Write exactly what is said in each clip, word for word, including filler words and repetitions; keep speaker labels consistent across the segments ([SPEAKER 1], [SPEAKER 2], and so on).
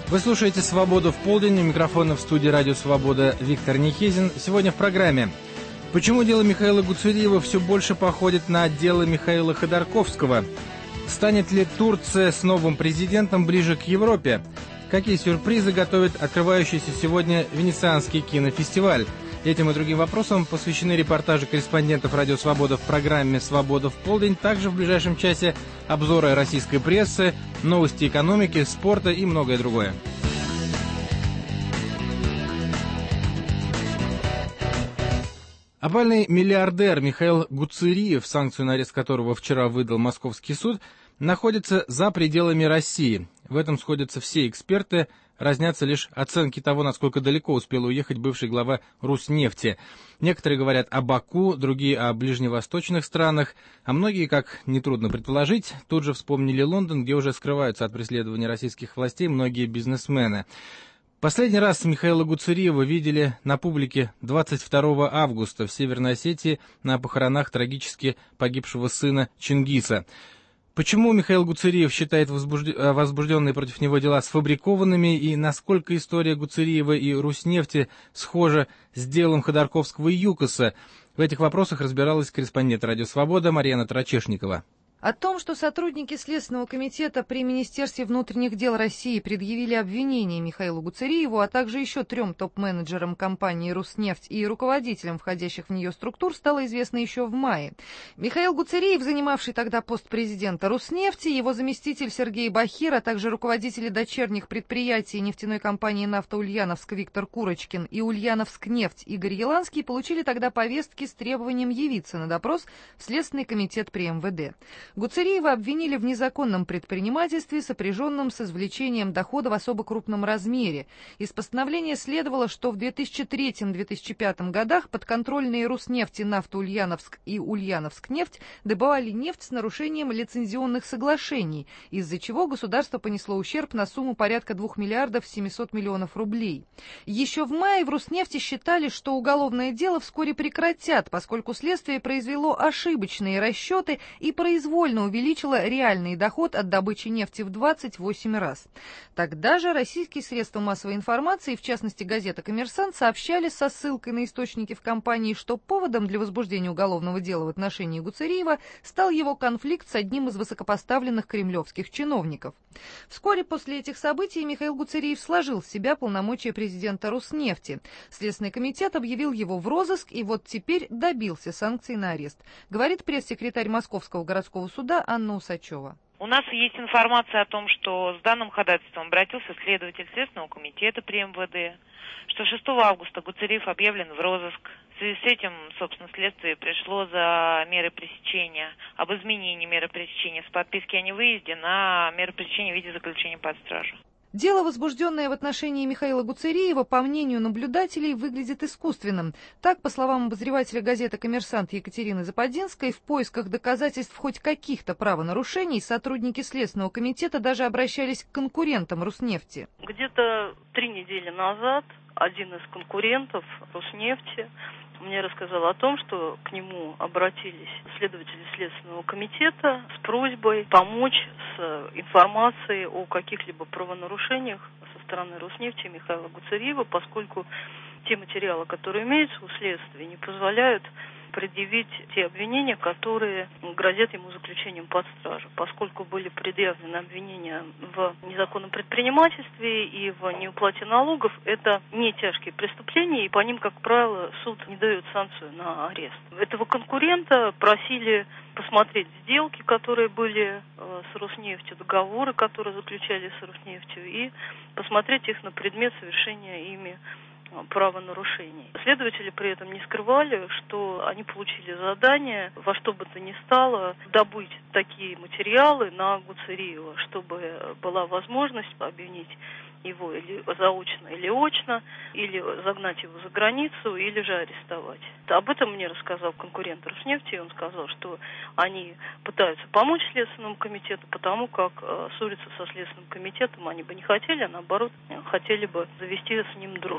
[SPEAKER 1] Вы слушаете «Свободу в полдень». У микрофона в студии «Радио Свобода» Виктор Нехизин. Сегодня в программе: почему дело Михаила Гуцериева все больше походит на дело Михаила Ходорковского? Станет ли Турция с новым президентом ближе к Европе? Какие сюрпризы готовит открывающийся сегодня Венецианский кинофестиваль? Этим и другим вопросам посвящены репортажи корреспондентов «Радио Свобода» в программе «Свобода в полдень». Также в ближайшем часе обзоры российской прессы, новости экономики, спорта и многое другое. Опальный миллиардер Михаил Гуцериев, санкцию на арест которого вчера выдал московский суд, находится за пределами России. В этом сходятся все эксперты, разнятся лишь оценки того, насколько далеко успел уехать бывший глава Руснефти. Некоторые говорят о Баку, другие о ближневосточных странах, а многие, как нетрудно предположить, тут же вспомнили Лондон, где уже скрываются от преследования российских властей многие бизнесмены. Последний раз Михаила Гуцериева видели на публике двадцать второго августа в Северной Осетии на похоронах трагически погибшего сына Чингиса. Почему Михаил Гуцериев считает возбужденные против него дела сфабрикованными, и насколько история Гуцериева и Руснефти схожа с делом Ходорковского и ЮКОСа? В этих вопросах разбиралась корреспондент «Радио Свобода» Марьяна Трачешникова.
[SPEAKER 2] О том, что сотрудники Следственного комитета при Министерстве внутренних дел России предъявили обвинения Михаилу Гуцериеву, а также еще трем топ-менеджерам компании «Руснефть» и руководителям входящих в нее структур, стало известно еще в мае. Михаил Гуцериев, занимавший тогда пост президента «Руснефти», его заместитель Сергей Бахир, а также руководители дочерних предприятий нефтяной компании «Нафтоульяновск» Виктор Курочкин и «Ульяновскнефть» Игорь Еланский получили тогда повестки с требованием явиться на допрос в Следственный комитет при эм вэ дэ. Гуцериева обвинили в незаконном предпринимательстве, сопряженном с извлечением дохода в особо крупном размере. Из постановления следовало, что в две тысячи третьем — две тысячи пятом годах подконтрольные Руснефти «Нафтоульяновск» и «Ульяновскнефть» добывали нефть с нарушением лицензионных соглашений, из-за чего государство понесло ущерб на сумму порядка двух миллиардов семисот миллионов рублей. Еще в мае в Руснефти считали, что уголовное дело вскоре прекратят, поскольку следствие произвело ошибочные расчеты и произвольно увеличила реальный доход от добычи нефти в двадцать восемь раз. Тогда же российские средства массовой информации, в частности газета «Коммерсант», сообщали со ссылкой на источники в компании, что поводом для возбуждения уголовного дела в отношении Гуцериева стал его конфликт с одним из высокопоставленных кремлевских чиновников. Вскоре после этих событий Михаил Гуцериев сложил с себя полномочия президента Руснефти. Следственный комитет объявил его в розыск и вот теперь добился санкций на арест, говорит пресс-секретарь Московского городского суда Анна Усачева.
[SPEAKER 3] У нас есть информация о том, что с данным ходатайством обратился следователь Следственного комитета при эм вэ дэ, что шестого августа Гуцериев объявлен в розыск. В связи с этим, собственно, следствие пришло за меры пресечения, об изменении меры пресечения с подписки о невыезде на меры пресечения в виде заключения под стражу.
[SPEAKER 2] Дело, возбужденное в отношении Михаила Гуцериева, по мнению наблюдателей, выглядит искусственным. Так, по словам обозревателя газеты «Коммерсант» Екатерины Западинской, в поисках доказательств хоть каких-то правонарушений сотрудники Следственного комитета даже обращались к конкурентам Руснефти.
[SPEAKER 4] Где-то три недели назад один из конкурентов Руснефти мне рассказал о том, что к нему обратились следователи Следственного комитета с просьбой помочь с информацией о каких-либо правонарушениях со стороны Руснефти и Михаила Гуцериева, поскольку те материалы, которые имеются у следствия, не позволяют предъявить те обвинения, которые грозят ему заключением под стражу, поскольку были предъявлены обвинения в незаконном предпринимательстве и в неуплате налогов. Это не тяжкие преступления, и по ним, как правило, суд не дает санкцию на арест. Этого конкурента просили посмотреть сделки, которые были э, с Руснефтью, договоры, которые заключали с Руснефтью, и посмотреть их на предмет совершения ими правонарушений. Следователи при этом не скрывали, что они получили задание во что бы то ни стало добыть такие материалы на Гуцериева, чтобы была возможность обвинить его или заочно, или очно, или загнать его за границу, или же арестовать. Об этом мне рассказал конкурент Руснефти, и он сказал, что они пытаются помочь Следственному комитету, потому как э, ссориться со Следственным комитетом они бы не хотели, а наоборот, хотели бы завести с ним дружбу.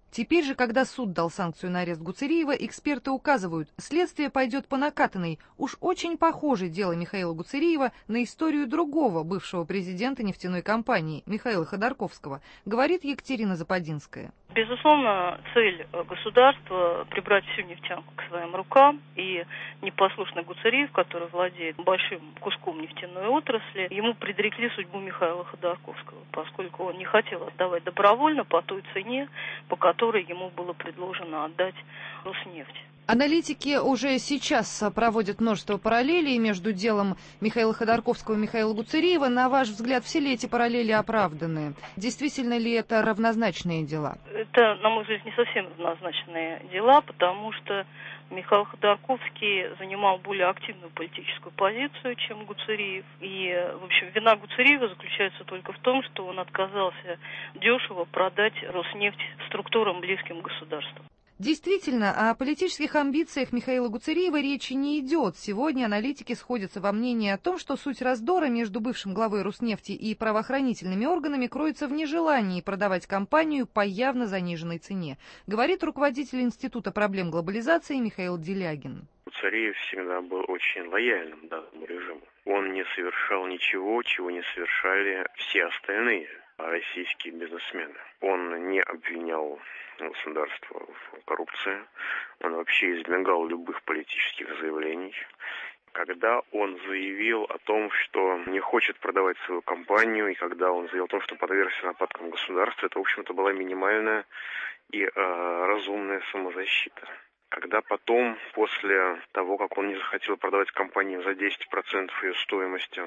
[SPEAKER 2] Теперь же, когда суд дал санкцию на арест Гуцериева, эксперты указывают, следствие пойдет по накатанной. Уж очень похоже дело Михаила Гуцериева на историю другого бывшего президента нефтяной компании, Михаила Ходорковского, говорит Екатерина Западинская.
[SPEAKER 4] Безусловно, цель государства – прибрать всю нефтянку к своим рукам, и непослушный Гуцериев, который владеет большим куском нефтяной отрасли, ему предрекли судьбу Михаила Ходорковского, поскольку он не хотел отдавать добровольно по той цене, по которой ему было предложено отдать Роснефть.
[SPEAKER 2] Аналитики уже сейчас проводят множество параллелей между делом Михаила Ходорковского и Михаила Гуцериева. На ваш взгляд, все ли эти параллели оправданы? Действительно ли это равнозначные дела?
[SPEAKER 4] Это, на мой взгляд, не совсем равнозначные дела, потому что Михаил Ходорковский занимал более активную политическую позицию, чем Гуцериев. И, в общем, вина Гуцериева заключается только в том, что он отказался дешево продать Роснефть структурам, близким к государству.
[SPEAKER 2] Действительно, о политических амбициях Михаила Гуцериева речи не идет. Сегодня аналитики сходятся во мнении о том, что суть раздора между бывшим главой Роснефти и правоохранительными органами кроется в нежелании продавать компанию по явно заниженной цене, говорит руководитель Института проблем глобализации Михаил Делягин.
[SPEAKER 5] Гуцериев всегда был очень лояльным данному режиму. Он не совершал ничего, чего не совершали все остальные российские бизнесмены. Он не обвинял государство в коррупции, он вообще избегал любых политических заявлений. Когда он заявил о том, что не хочет продавать свою компанию, и когда он заявил о том, что подвергся нападкам государства, это, в общем-то, была минимальная и э, разумная самозащита. Когда потом, после того, как он не захотел продавать компанию за десять процентов ее стоимости,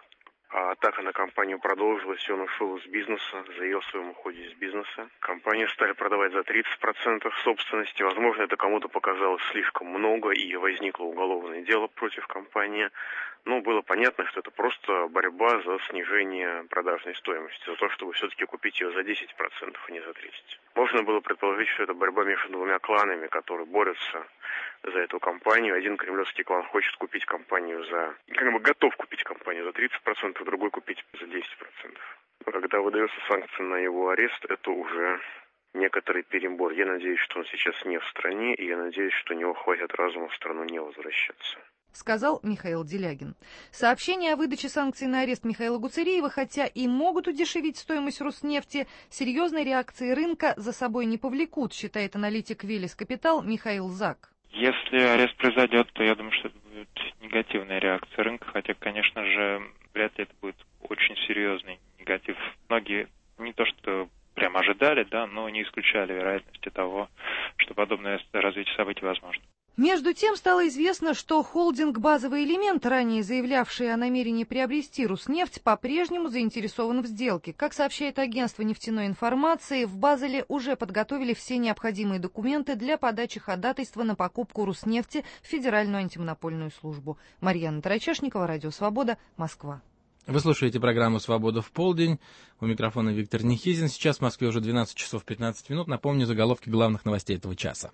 [SPEAKER 5] а атака на компанию продолжилась, и он ушел из бизнеса, заявил о своем уходе из бизнеса. Компанию стали продавать за тридцать процентов собственности. Возможно, это кому-то показалось слишком много, и возникло уголовное дело против компании. Но было понятно, что это просто борьба за снижение продажной стоимости, за то, чтобы все-таки купить ее за десять процентов, а не за тридцать процентов. Можно было предположить, что это борьба между двумя кланами, которые борются за эту компанию. Один кремлевский клан хочет купить компанию за... как бы готов купить компанию за тридцать процентов, другой купить за десять процентов. Но когда выдается санкция на его арест, это уже некоторый перебор. Я надеюсь, что он сейчас не в стране, и я надеюсь, что у него хватит разума в страну не возвращаться.
[SPEAKER 2] Сказал Михаил Делягин. Сообщения о выдаче санкций на арест Михаила Гуцериева, хотя и могут удешевить стоимость Роснефти, серьезной реакции рынка за собой не повлекут, считает аналитик Велес Капитал Михаил Зак.
[SPEAKER 6] Если арест произойдет, то я думаю, что это будет негативная реакция рынка, хотя, конечно же, вряд ли это будет очень серьезный негатив. Многие не то что прямо ожидали, да, но не исключали вероятности того, что подобное развитие событий возможно.
[SPEAKER 2] Между тем стало известно, что холдинг «Базовый элемент», ранее заявлявший о намерении приобрести Роснефть, по-прежнему заинтересован в сделке. Как сообщает агентство нефтяной информации, в Базеле уже подготовили все необходимые документы для подачи ходатайства на покупку Роснефти в Федеральную антимонопольную службу. Марьяна Тарачешникова, Радио Свобода, Москва.
[SPEAKER 1] Вы слушаете программу «Свобода в полдень». У микрофона Виктор Нехизин. Сейчас в Москве уже двенадцать часов пятнадцать минут. Напомню заголовки главных новостей этого часа.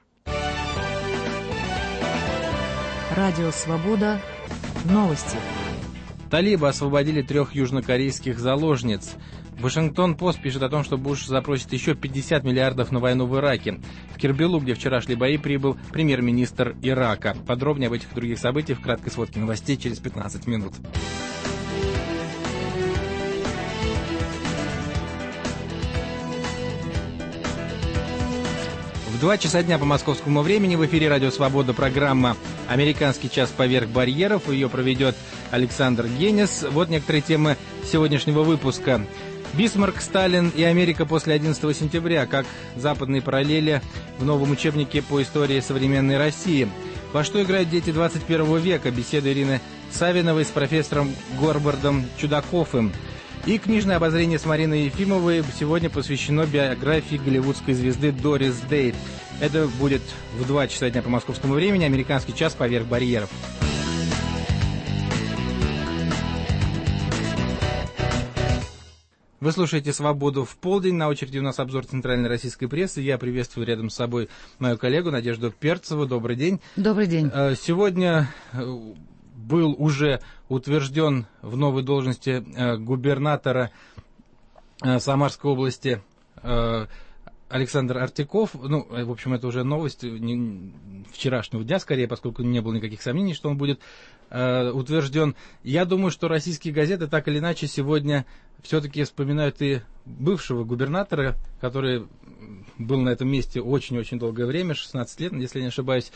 [SPEAKER 7] Радио «Свобода». Новости.
[SPEAKER 1] Талибы освободили трех южнокорейских заложниц. Вашингтон-Пост пишет о том, что Буш запросит еще пятьдесят миллиардов на войну в Ираке. В Кербелу, где вчера шли бои, прибыл премьер-министр Ирака. Подробнее об этих и других событиях в краткой сводке новостей через пятнадцать минут. В два часа дня по московскому времени в эфире «Радио Свобода» программа «Американский час поверх барьеров». Ее проведет Александр Генис. Вот некоторые темы сегодняшнего выпуска. Бисмарк, Сталин и Америка после одиннадцатого сентября. Как западные параллели в новом учебнике по истории современной России. Во что играют дети двадцать первого века? Беседа Ирины Савиновой с профессором Горбардом Чудаковым. И книжное обозрение с Мариной Ефимовой сегодня посвящено биографии голливудской звезды Дорис Дэй. Это будет в два часа дня по московскому времени. Американский час поверх барьеров. Вы слушаете «Свободу в полдень». На очереди у нас обзор центральной российской прессы. Я приветствую рядом с собой мою коллегу Надежду Перцеву. Добрый день.
[SPEAKER 7] Добрый день.
[SPEAKER 1] Сегодня был уже утвержден в новой должности губернатора Самарской области Александр Артиков. Ну, в общем, это уже новость не, вчерашнего дня, скорее, поскольку не было никаких сомнений, что он будет э, утвержден. Я думаю, что российские газеты так или иначе сегодня все-таки вспоминают и бывшего губернатора, который был на этом месте очень-очень долгое время, шестнадцать лет, если я не ошибаюсь.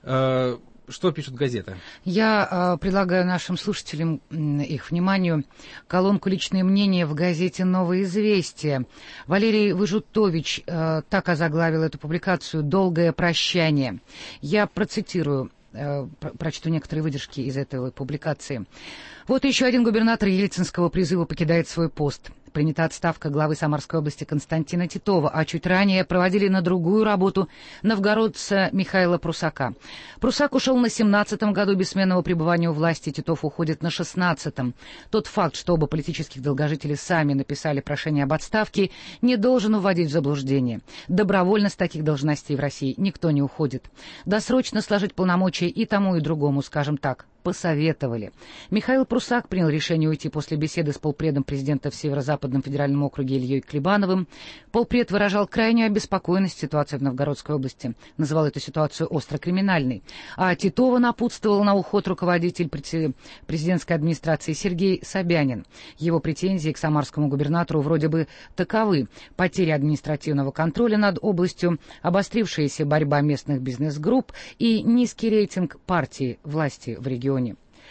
[SPEAKER 1] Э, Что пишут газеты?
[SPEAKER 8] Я э, предлагаю нашим слушателям, э, их вниманию, колонку «Личные мнения» в газете «Новое известие». Валерий Выжутович э, так озаглавил эту публикацию «Долгое прощание». Я процитирую, э, про- прочту некоторые выдержки из этой публикации. Вот еще один губернатор Ельцинского призыва покидает свой пост. Принята отставка главы Самарской области Константина Титова, а чуть ранее проводили на другую работу новгородца Михаила Прусака. Прусак ушел на семнадцатом году бессменного пребывания у власти, Титов уходит на шестнадцатом. Тот факт, что оба политических долгожителя сами написали прошение об отставке, не должен вводить в заблуждение. Добровольно с таких должностей в России никто не уходит. Досрочно сложить полномочия и тому, и другому, скажем так, посоветовали. Михаил Прусак принял решение уйти после беседы с полпредом президента в Северо-Западном федеральном округе Ильей Клебановым. Полпред выражал крайнюю обеспокоенность ситуацией в Новгородской области, называл эту ситуацию остро криминальной. А Титова напутствовал на уход руководитель президентской администрации Сергей Собянин. Его претензии к самарскому губернатору вроде бы таковы: потеря административного контроля над областью, обострившаяся борьба местных бизнес-групп и низкий рейтинг партии власти в регионе.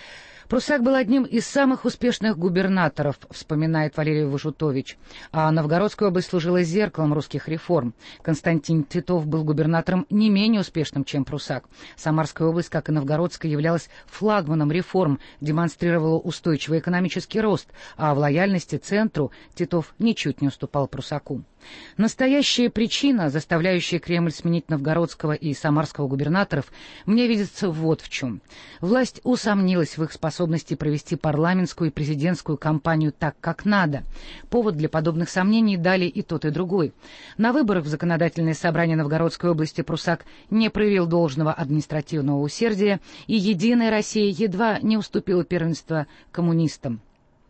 [SPEAKER 8] Прусак был одним из самых успешных губернаторов, вспоминает Валерий Выжутович, а Новгородская область служила зеркалом русских реформ. Константин Титов был губернатором не менее успешным, чем Прусак. Самарская область, как и Новгородская, являлась флагманом реформ, демонстрировала устойчивый экономический рост, а в лояльности центру Титов ничуть не уступал Прусаку. Настоящая причина, заставляющая Кремль сменить новгородского и самарского губернаторов, мне видится вот в чем. Власть усомнилась в их способности провести парламентскую и президентскую кампанию так, как надо. Повод для подобных сомнений дали и тот, и другой. На выборах в Законодательное собрание Новгородской области Прусак не проявил должного административного усердия, и «Единая Россия» едва не уступила первенство коммунистам.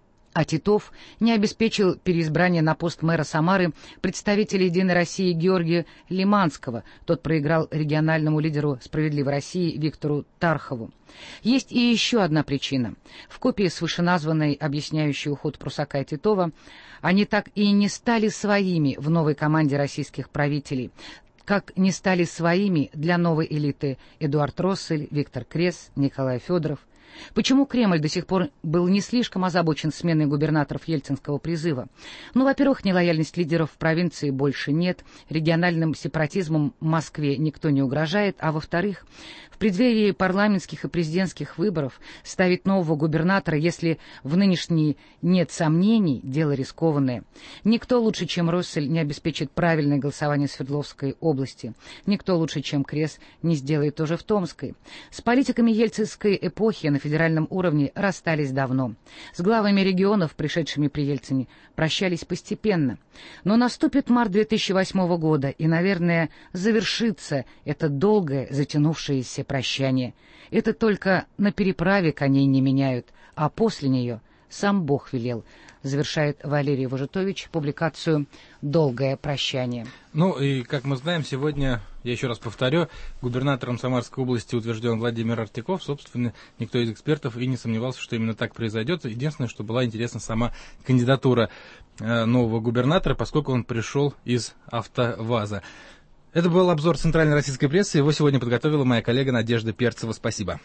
[SPEAKER 8] А Титов не обеспечил переизбрание на пост мэра Самары представителя «Единой России» Георгия Лиманского. Тот проиграл региональному лидеру «Справедливой России» Виктору Тархову. Есть и еще одна причина. В копии с вышеназванной, объясняющей уход Прусака и Титова, они так и не стали своими в новой команде российских правителей, как не стали своими для новой элиты Эдуард Россель, Виктор Крес, Николай Федоров. Почему Кремль до сих пор был не слишком озабочен сменой губернаторов Ельцинского призыва? Ну, во-первых, нелояльность лидеров в провинции больше нет, региональным сепаратизмом Москве никто не угрожает, а во-вторых, в преддверии парламентских и президентских выборов ставить нового губернатора, если в нынешней нет сомнений, дело рискованное. Никто лучше, чем Россель, не обеспечит правильное голосование в Свердловской области. Никто лучше, чем Крес, не сделает то же в Томской. С политиками ельцинской эпохи на федеральном уровне расстались давно. С главами регионов, пришедшими при Ельцине, прощались постепенно. Но наступит март две тысячи восьмого года, и, наверное, завершится это долгое, затянувшееся прощание. Это только на переправе коней не меняют, а после нее сам Бог велел. Завершает Валерий Выжутович публикацию «Долгое прощание».
[SPEAKER 1] Ну и, как мы знаем, сегодня, я еще раз повторю, губернатором Самарской области утвержден Владимир Артиков. Собственно, никто из экспертов и не сомневался, что именно так произойдет. Единственное, что была интересна сама кандидатура э, нового губернатора, поскольку он пришел из АвтоВАЗа. Это был обзор центральной российской прессы. Его сегодня подготовила моя коллега Надежда Перцева. Спасибо.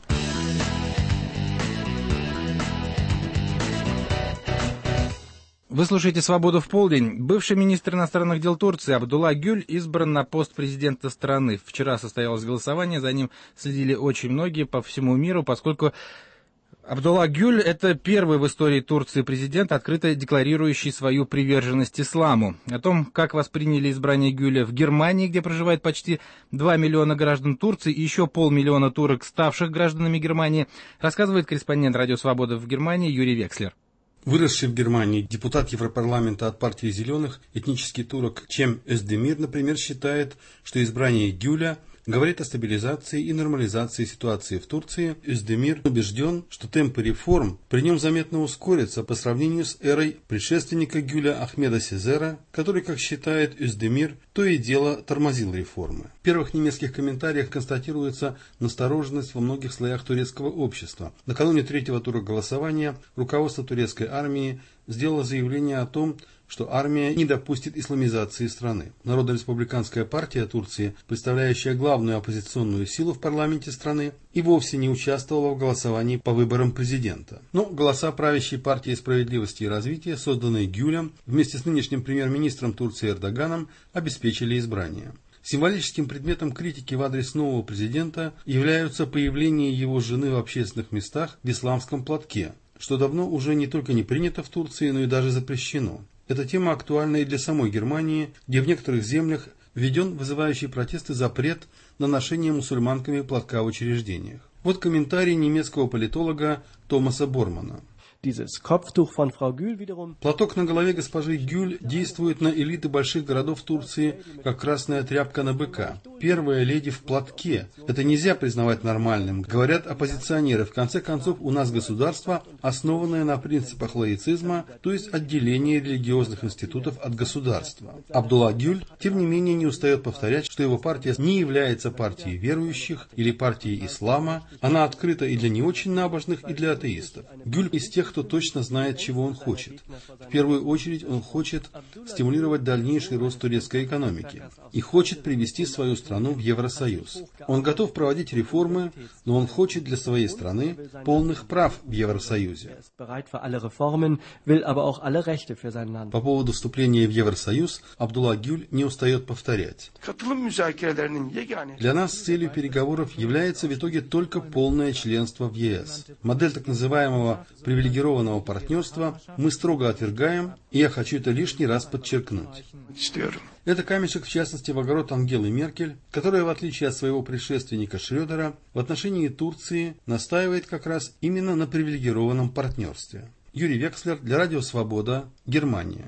[SPEAKER 1] Вы слушаете «Свободу в полдень». Бывший министр иностранных дел Турции Абдулла Гюль избран на пост президента страны. Вчера состоялось голосование, за ним следили очень многие по всему миру, поскольку Абдулла Гюль – это первый в истории Турции президент, открыто декларирующий свою приверженность исламу. О том, как восприняли избрание Гюля в Германии, где проживает почти два миллиона граждан Турции и еще полмиллиона турок, ставших гражданами Германии, рассказывает корреспондент «Радио Свобода» в Германии Юрий Векслер.
[SPEAKER 9] Выросший в Германии депутат Европарламента от партии «Зеленых», этнический турок Чем Özdemir, например, считает, что избрание Гюля говорит о стабилизации и нормализации ситуации в Турции. Özdemir убежден, что темпы реформ при нем заметно ускорятся по сравнению с эрой предшественника Гюля Ахмеда Сезера, который, как считает Özdemir, то и дело тормозил реформы. В первых немецких комментариях констатируется настороженность во многих слоях турецкого общества. Накануне третьего тура голосования руководство турецкой армии сделало заявление о том, что армия не допустит исламизации страны. Народно-республиканская партия Турции, представляющая главную оппозиционную силу в парламенте страны, и вовсе не участвовала в голосовании по выборам президента. Но голоса правящей партии справедливости и развития, созданные Гюлем, вместе с нынешним премьер-министром Турции Эрдоганом, обеспечили избрание. Символическим предметом критики в адрес нового президента являются появление его жены в общественных местах в исламском платке, что давно уже не только не принято в Турции, но и даже запрещено. Эта тема актуальна и для самой Германии, где в некоторых землях введен вызывающий протесты запрет на ношение мусульманками платка в учреждениях. Вот комментарий немецкого политолога Томаса Бормана. Платок на голове госпожи Гюль действует на элиты больших городов Турции, как красная тряпка на быка. Первая леди в платке. Это нельзя признавать нормальным, говорят оппозиционеры. В конце концов, у нас государство, основанное на принципах лаицизма, то есть отделение религиозных институтов от государства. Абдулла Гюль, тем не менее, не устает повторять, что его партия не является партией верующих или партией ислама. Она открыта и для не очень набожных, и для атеистов. Гюль из тех, кто точно знает, чего он хочет. В первую очередь он хочет стимулировать дальнейший рост турецкой экономики и хочет привести свою страну в Евросоюз. Он готов проводить реформы, но он хочет для своей страны полных прав в Евросоюзе. По поводу вступления в Евросоюз Абдулла Гюль не устает повторять. Для нас целью переговоров является в итоге только полное членство в ЕС. Модель так называемого привилегированного партнерства мы строго отвергаем, и я хочу это лишний раз подчеркнуть. Это камешек, в частности, в огород Ангелы Меркель, которая, в отличие от своего предшественника Шрёдера, в отношении Турции настаивает как раз именно на привилегированном партнерстве. Юрий Векслер для Радио Свобода, Германия.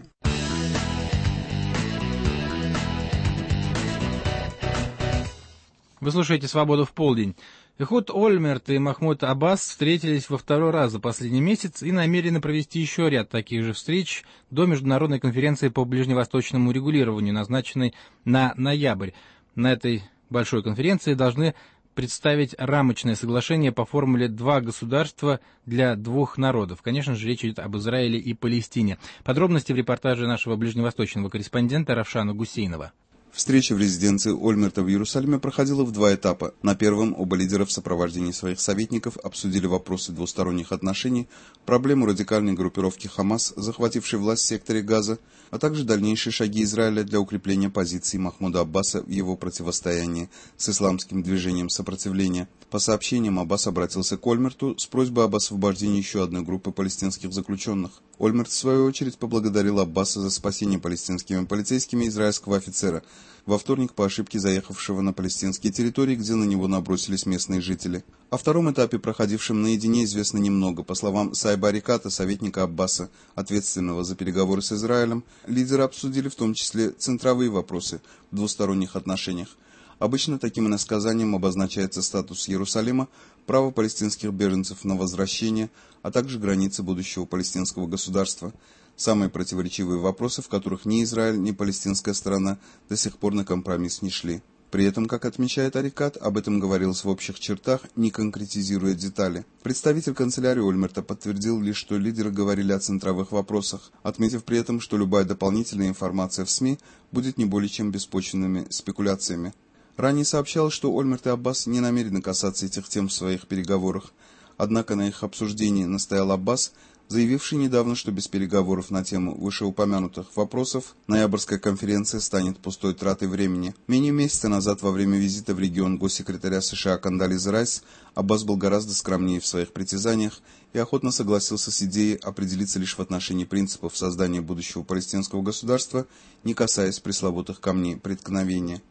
[SPEAKER 1] Вы слушаете «Свободу в полдень». Эхуд Ольмерт и Махмуд Аббас встретились во второй раз за последний месяц и намерены провести еще ряд таких же встреч до международной конференции по ближневосточному регулированию, назначенной на ноябрь. На этой большой конференции должны представить рамочное соглашение по формуле «два государства для двух народов». Конечно же, речь идет об Израиле и Палестине. Подробности в репортаже нашего ближневосточного корреспондента Равшана Гусейнова.
[SPEAKER 10] Встреча в резиденции Ольмерта в Иерусалиме проходила в два этапа. На первом оба лидера в сопровождении своих советников обсудили вопросы двусторонних отношений, проблему радикальной группировки Хамас, захватившей власть в секторе Газа, а также дальнейшие шаги Израиля для укрепления позиций Махмуда Аббаса в его противостоянии с исламским движением сопротивления. По сообщениям, Аббас обратился к Ольмерту с просьбой об освобождении еще одной группы палестинских заключенных. Ольмерт, в свою очередь, поблагодарил Аббаса за спасение палестинскими полицейскими израильского офицера, во вторник по ошибке заехавшего на палестинские территории, где на него набросились местные жители. О втором этапе, проходившем наедине, известно немного. По словам Сайба Ариката, советника Аббаса, ответственного за переговоры с Израилем, лидеры обсудили в том числе центровые вопросы в двусторонних отношениях. Обычно таким иносказанием обозначается статус Иерусалима, право палестинских беженцев на возвращение, а также границы будущего палестинского государства. Самые противоречивые вопросы, в которых ни Израиль, ни палестинская сторона до сих пор на компромисс не шли. При этом, как отмечает Арикат, об этом говорилось в общих чертах, не конкретизируя детали. Представитель канцелярии Ольмерта подтвердил лишь, что лидеры говорили о центровых вопросах, отметив при этом, что любая дополнительная информация в СМИ будет не более чем беспочвенными спекуляциями. Ранее сообщалось, что Ольмерт и Аббас не намерены касаться этих тем в своих переговорах. Однако на их обсуждении настоял Аббас, заявивший недавно, что без переговоров на тему вышеупомянутых вопросов ноябрьская конференция станет пустой тратой времени. Менее месяца назад, во время визита в регион госсекретаря США Кондолизы Райс, Аббас был гораздо скромнее в своих притязаниях и охотно согласился с идеей определиться лишь в отношении принципов создания будущего палестинского государства, не касаясь пресловутых камней преткновения.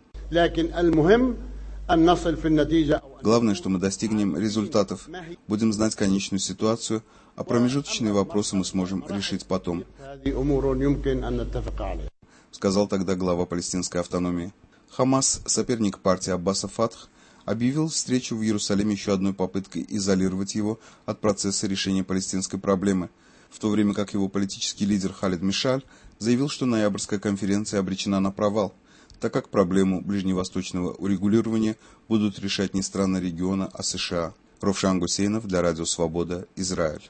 [SPEAKER 10] Главное, что мы достигнем результатов, будем знать конечную ситуацию, а промежуточные вопросы мы сможем решить потом, сказал тогда глава палестинской автономии. Хамас, соперник партии Аббаса Фатх, объявил встречу в Иерусалиме еще одной попыткой изолировать его от процесса решения палестинской проблемы, в то время как его политический лидер Халид Мишаль заявил, что ноябрьская конференция обречена на провал, так как проблему ближневосточного урегулирования будут решать не страны региона, а США. Ровшан Гусейнов для Радио Свобода, Израиль.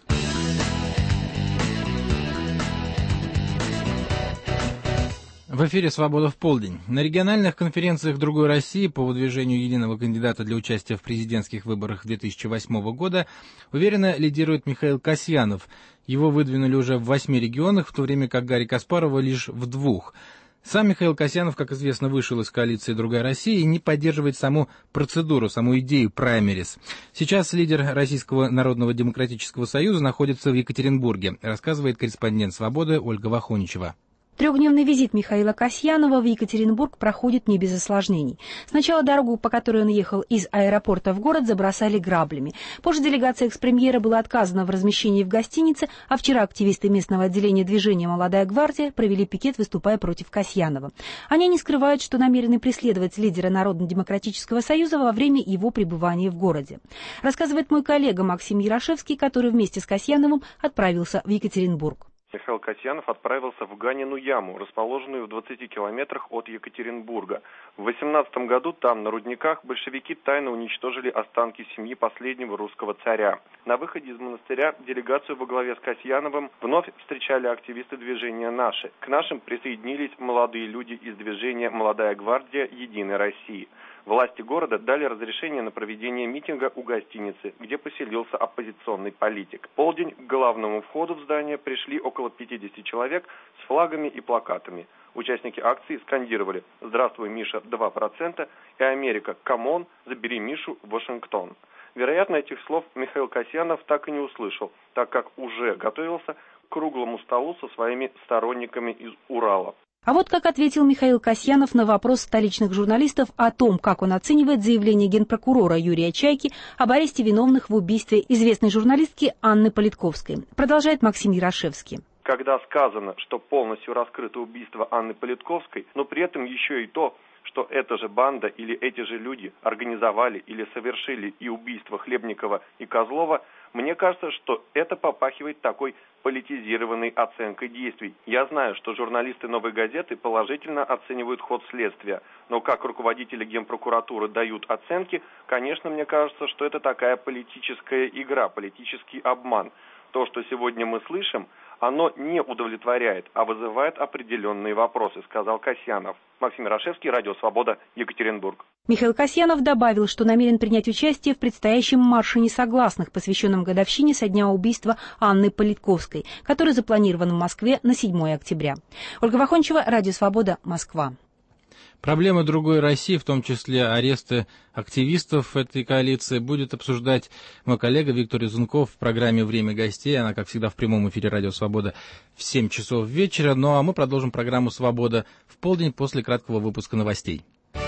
[SPEAKER 1] В эфире «Свобода в полдень». На региональных конференциях «Другой России» по выдвижению единого кандидата для участия в президентских выборах две тысячи восьмого года уверенно лидирует Михаил Касьянов. Его выдвинули уже в восьми регионах, в то время как Гарри Каспарова лишь в двух. Сам Михаил Касьянов, как известно, вышел из коалиции «Другая Россия» и не поддерживает саму процедуру, саму идею праймерис. Сейчас лидер Российского народного демократического союза находится в Екатеринбурге, рассказывает корреспондент «Свободы» Ольга Вахоничева.
[SPEAKER 11] Трехдневный визит Михаила Касьянова в Екатеринбург проходит не без осложнений. Сначала дорогу, по которой он ехал из аэропорта в город, забросали граблями. Позже делегация экс-премьера была отказана в размещении в гостинице, а вчера активисты местного отделения движения «Молодая гвардия» провели пикет, выступая против Касьянова. Они не скрывают, что намерены преследовать лидера Народно-демократического союза во время его пребывания в городе. Рассказывает мой коллега Максим Ярошевский, который вместе с Касьяновым отправился в Екатеринбург.
[SPEAKER 12] Михаил Касьянов отправился в Ганину яму, расположенную в двадцати километрах от Екатеринбурга. В восемнадцатом году там, на рудниках, большевики тайно уничтожили останки семьи последнего русского царя. На выходе из монастыря делегацию во главе с Касьяновым вновь встречали активисты движения «Наши». К нашим присоединились молодые люди из движения «Молодая гвардия Единой России». Власти города дали разрешение на проведение митинга у гостиницы, где поселился оппозиционный политик. В полдень к главному входу в здание пришли около пятидесяти человек с флагами и плакатами. Участники акции скандировали «Здравствуй, Миша, два процента» и «Америка, камон, забери Мишу в Вашингтон». Вероятно, этих слов Михаил Касьянов так и не услышал, так как уже готовился к круглому столу со своими сторонниками из Урала.
[SPEAKER 11] А вот как ответил Михаил Касьянов на вопрос столичных журналистов о том, как он оценивает заявление генпрокурора Юрия Чайки об аресте виновных в убийстве известной журналистки Анны Политковской. Продолжает Максим Ярошевский.
[SPEAKER 12] Когда сказано, что полностью раскрыто убийство Анны Политковской, но при этом еще и то, что эта же банда или эти же люди организовали или совершили и убийство Хлебникова и Козлова, мне кажется, что это попахивает такой политизированной оценкой действий. Я знаю, что журналисты «Новой газеты» положительно оценивают ход следствия, но как руководители Генпрокуратуры дают оценки, конечно, мне кажется, что это такая политическая игра, политический обман. То, что сегодня мы слышим, оно не удовлетворяет, а вызывает определенные вопросы, сказал Касьянов. Максим Ярошевский, Радио Свобода, Екатеринбург.
[SPEAKER 11] Михаил Касьянов добавил, что намерен принять участие в предстоящем марше несогласных, посвященном годовщине со дня убийства Анны Политковской, который запланирован в Москве на седьмое октября. Ольга Вахончева, Радио Свобода, Москва.
[SPEAKER 1] Проблемы другой России, в том числе аресты активистов этой коалиции, будет обсуждать мой коллега Виктор Изунков в программе «Время гостей». Она, как всегда, в прямом эфире «Радио Свобода» в семь часов вечера. Ну а мы продолжим программу «Свобода» в полдень после краткого выпуска новостей.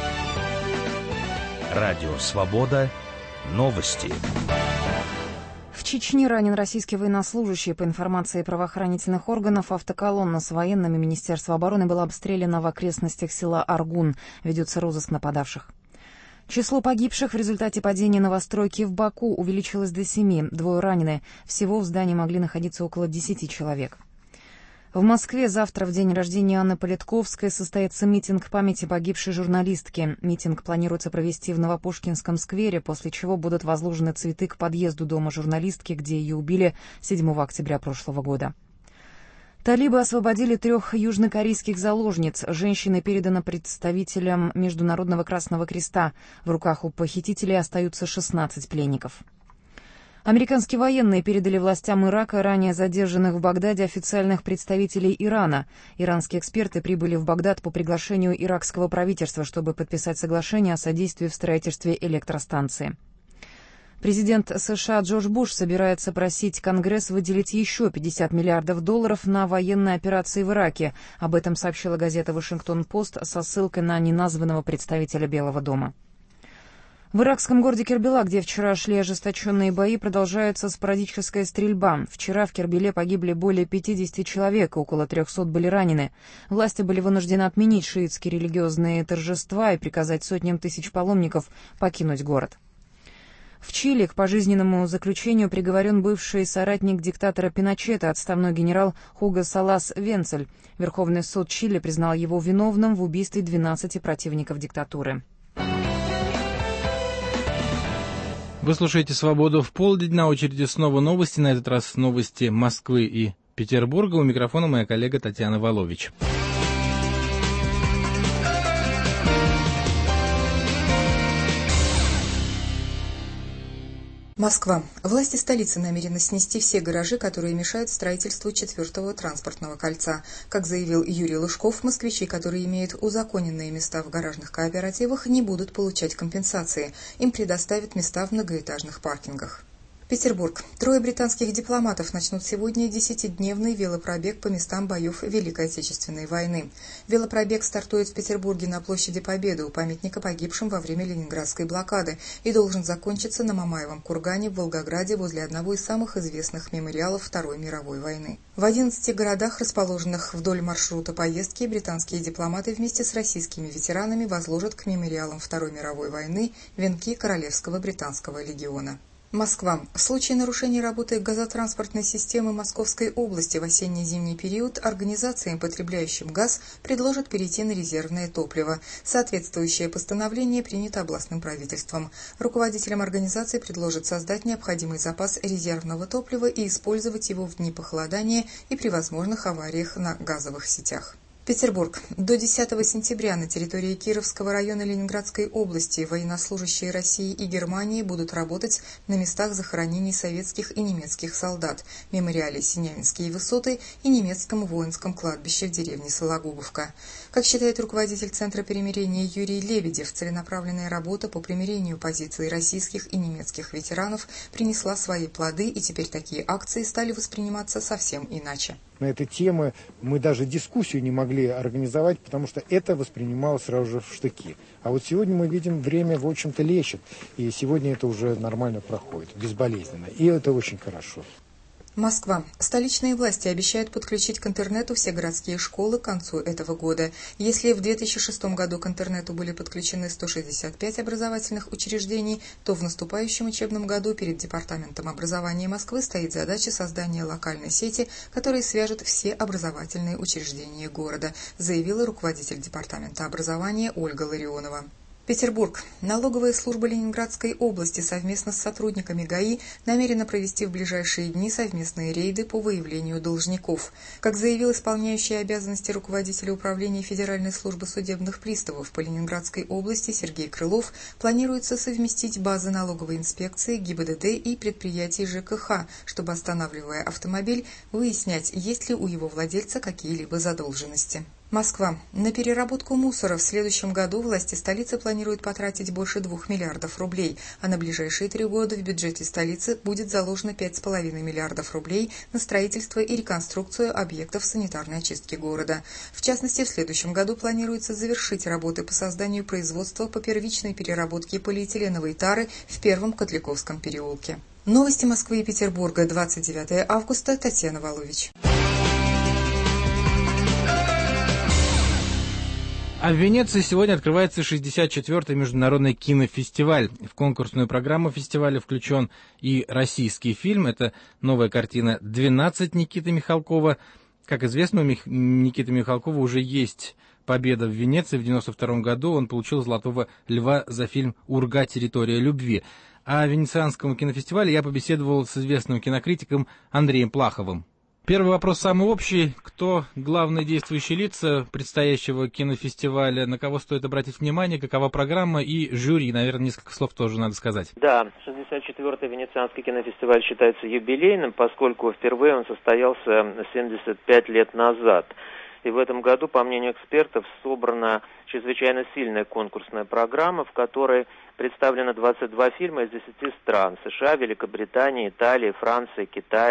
[SPEAKER 13] Радио Свобода. Новости.
[SPEAKER 2] В Чечне ранен российский военнослужащий. По информации правоохранительных органов, автоколонна с военными Министерства обороны была обстреляна в окрестностях села Аргун. Ведется розыск нападавших. Число погибших в результате падения новостройки в Баку увеличилось до семи. Двое ранены. Всего в здании могли находиться около десяти человек. В Москве завтра, в день рождения Анны Политковской, состоится митинг памяти погибшей журналистки. Митинг планируется провести в Новопушкинском сквере, после чего будут возложены цветы к подъезду дома журналистки, где ее убили седьмого октября прошлого года. Талибы освободили трех южнокорейских заложниц. Женщины переданы представителям Международного Красного Креста. В руках у похитителей остаются шестнадцать пленников. Американские военные передали властям Ирака ранее задержанных в Багдаде официальных представителей Ирана. Иранские эксперты прибыли в Багдад по приглашению иракского правительства, чтобы подписать соглашение о содействии в строительстве электростанции. Президент США Джордж Буш собирается просить Конгресс выделить еще пятьдесят миллиардов долларов на военные операции в Ираке. Об этом сообщила газета «Вашингтон-Пост» со ссылкой на неназванного представителя Белого дома. В иракском городе Кербела, где вчера шли ожесточенные бои, продолжается спорадическая стрельба. Вчера в Кербеле погибли более пятидесяти человек, около трехсот были ранены. Власти были вынуждены отменить шиитские религиозные торжества и приказать сотням тысяч паломников покинуть город. В Чили к пожизненному заключению приговорен бывший соратник диктатора Пиночета, отставной генерал Хуго Салас Венцель. Верховный суд Чили признал его виновным в убийстве двенадцати противников диктатуры.
[SPEAKER 1] Вы слушаете «Свободу в полдень». На очереди снова новости. На этот раз новости Москвы и Петербурга. У микрофона моя коллега Татьяна Волович.
[SPEAKER 14] Москва. Власти столицы намерены снести все гаражи, которые мешают строительству четвертого транспортного кольца. Как заявил Юрий Лужков, москвичи, которые имеют узаконенные места в гаражных кооперативах, не будут получать компенсации. Им предоставят места в многоэтажных паркингах. Петербург. Трое британских дипломатов начнут сегодня десятидневный велопробег по местам боев Великой Отечественной войны. Велопробег стартует в Петербурге на площади Победы у памятника погибшим во время Ленинградской блокады и должен закончиться на Мамаевом кургане в Волгограде возле одного из самых известных мемориалов Второй мировой войны. В одиннадцати городах, расположенных вдоль маршрута поездки, британские дипломаты вместе с российскими ветеранами возложат к мемориалам Второй мировой войны венки Королевского британского легиона. Москва. В случае нарушения работы газотранспортной системы Московской области в осенне-зимний период организациям, потребляющим газ, предложат перейти на резервное топливо. Соответствующее постановление принято областным правительством. Руководителям организации предложат создать необходимый запас резервного топлива и использовать его в дни похолодания и при возможных авариях на газовых сетях. Петербург. До десятого сентября на территории Кировского района Ленинградской области военнослужащие России и Германии будут работать на местах захоронений советских и немецких солдат, мемориале Синявинские высоты и немецком воинском кладбище в деревне Сологубовка. Как считает руководитель Центра примирения Юрий Лебедев, целенаправленная работа по примирению позиций российских и немецких ветеранов принесла свои плоды, и теперь такие акции стали восприниматься совсем иначе.
[SPEAKER 15] На этой теме мы даже дискуссию не могли организовать, потому что это воспринималось сразу же в штыки. А вот сегодня мы видим, время, в общем-то, лечит, и сегодня это уже нормально проходит, безболезненно, и это очень хорошо.
[SPEAKER 14] Москва. Столичные власти обещают подключить к интернету все городские школы к концу этого года. Если в две тысячи шестом году к интернету были подключены сто шестьдесят пять образовательных учреждений, то в наступающем учебном году перед Департаментом образования Москвы стоит задача создания локальной сети, которая свяжет все образовательные учреждения города, заявила руководитель Департамента образования Ольга Ларионова. Петербург. Налоговая служба Ленинградской области совместно с сотрудниками ГАИ намерена провести в ближайшие дни совместные рейды по выявлению должников. Как заявил исполняющий обязанности руководителя управления Федеральной службы судебных приставов по Ленинградской области Сергей Крылов, планируется совместить базы налоговой инспекции, ГИБДД и предприятий ЖКХ, чтобы, останавливая автомобиль, выяснять, есть ли у его владельца какие-либо задолженности. Москва. На переработку мусора в следующем году власти столицы планируют потратить больше двух миллиардов рублей, а на ближайшие три года в бюджете столицы будет заложено пять с половиной миллиардов рублей на строительство и реконструкцию объектов санитарной очистки города. В частности, в следующем году планируется завершить работы по созданию производства по первичной переработке полиэтиленовой тары в Первом Котляковском переулке. Новости Москвы и Петербурга. двадцать девятого августа. Татьяна Волович.
[SPEAKER 1] А в Венеции сегодня открывается шестьдесят четвёртый международный кинофестиваль. В конкурсную программу фестиваля включен и российский фильм. Это новая картина «двенадцать» Никиты Михалкова. Как известно, у Никиты Михалкова уже есть победа в Венеции. В девяносто втором году он получил «Золотого льва» за фильм «Урга. Территория любви». А о венецианском кинофестивале я побеседовал с известным кинокритиком Андреем Плаховым. Первый вопрос самый общий. Кто главные действующие лица предстоящего кинофестиваля? На кого стоит обратить внимание? Какова программа? И жюри, наверное, несколько слов тоже надо сказать.
[SPEAKER 16] Да, шестьдесят четвёртый Венецианский кинофестиваль считается юбилейным, поскольку впервые он состоялся семьдесят пять лет назад. И в этом году, по мнению экспертов, собрана чрезвычайно сильная конкурсная программа, в которой представлено двадцать два фильма из десяти стран: США, Великобритании, Италии, Франции, Китая,